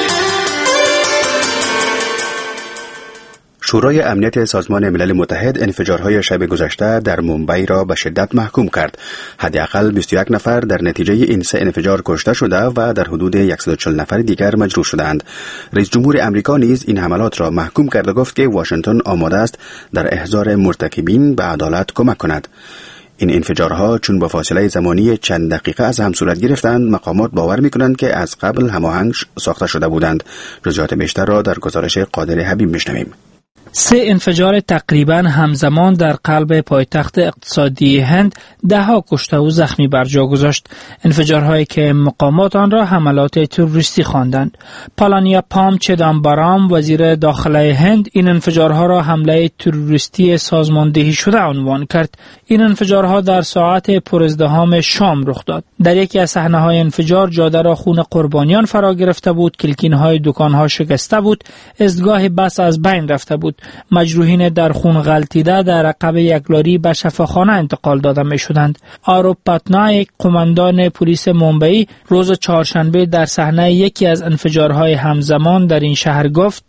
شورای امنیت سازمان ملل متحد انفجارهای شب گذشته در مومبای را به شدت محکوم کرد. حداقل بیست و یک نفر در نتیجه این سه انفجار کشته شده و در حدود صد و چهل نفر دیگر مجروح شدند. رئیس جمهور امریکا نیز این حملات را محکوم کرد و گفت که واشنگتن آماده است در احضار مرتکبین به عدالت کمک کند. این انفجارها چون با فاصله زمانی چند دقیقه از هم صورت گرفتند، مقامات باور می‌کنند که از قبل هماهنگ ساخته شده بودند. جزئیات بیشتر را در گزارش قادر حبیب میشنویم. سه انفجار تقریبا همزمان در قلب پایتخت اقتصادی هند ده ها کشته و زخمی بر جا گذاشت. انفجارهایی که مقامات آن را حملات تروریستی خواندند. پالانیا پام چدامبارام وزیر داخله هند این انفجارها را حمله تروریستی سازماندهی شده عنوان کرد. این انفجارها در ساعت پرازدحام شام رخ داد. در یکی از صحنه‌های انفجار جاده را خون قربانیان فرا گرفته بود، کلکین‌های دکان‌ها شکسته بود، ایستگاه بس از بین رفته بود. مجروحین در خون غلطیده در عقب یک لاری به شفاخانه انتقال داده می شدند. آروپ پاتنایک، قماندان پلیس مومبئی، روز چهارشنبه در صحنه یکی از انفجارهای همزمان در این شهر گفت: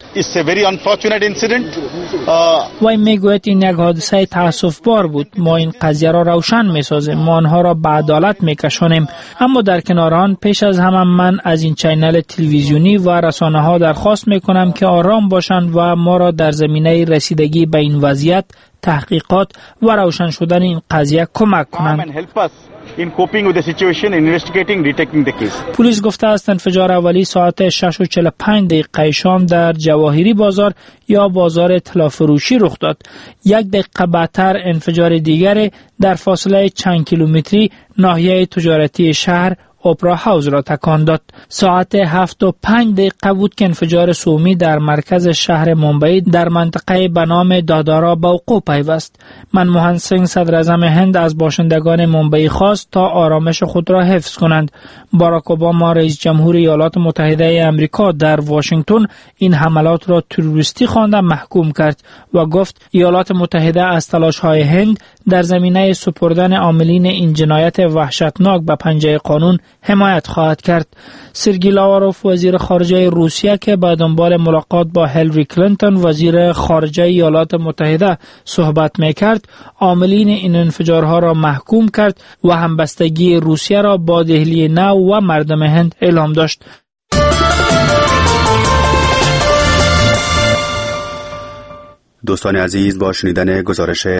وی میگوید این یک حادثه تأسف بار بود. ما این قضیه را روشن می سازیم، ما آنها را به عدالت می کشانیم. اما در کنار آن پیش از همه من از این چینل تلویزیونی و رسانه ها درخواست می کنم که آرام باشند و ما را در زمینه رسیدگی به این وضعیت، تحقیقات و روشن شدن این قضیه کمک کنند. in coping with the situation, investigating, detecting the case. پلیس گفته است انفجار اولی ساعت شش و چهل و پنج دقیقه شام در جواهری بازار یا بازار اطلاع فروشی رخ داد. یک دقیقه بعدتر انفجار دیگر در فاصله چند کیلومتری ناحیه تجارتی شهر اپرا هاوس را تکان داد. ساعت هفت و پنج دقیقه بود که انفجار سومی در مرکز شهر مومبئی در منطقه به نام دادارا به وقوع پیوست. منموهن سینگ صدر اعظم هند از باشندگان مومبئی خواست تا آرامش خود را حفظ کنند. باراک اوباما رئیس جمهور ایالات متحده آمریکا در واشنگتن این حملات را تروریستی خوانده محکوم کرد و گفت ایالات متحده از تلاش‌های هند در زمینه سپردن عاملین این جنایت وحشتناک به پنجه قانون حمایت خواهد کرد. سرگئی لاواروف وزیر خارجه روسیه که به دنبال ملاقات با هیلاری کلینتون وزیر خارجه ایالات متحده صحبت میکرد، عاملین این انفجارها را محکوم کرد و همبستگی روسیه را با دهلی نو و مردم هند اعلام داشت. دوستان عزیز، با شنیدن گزارش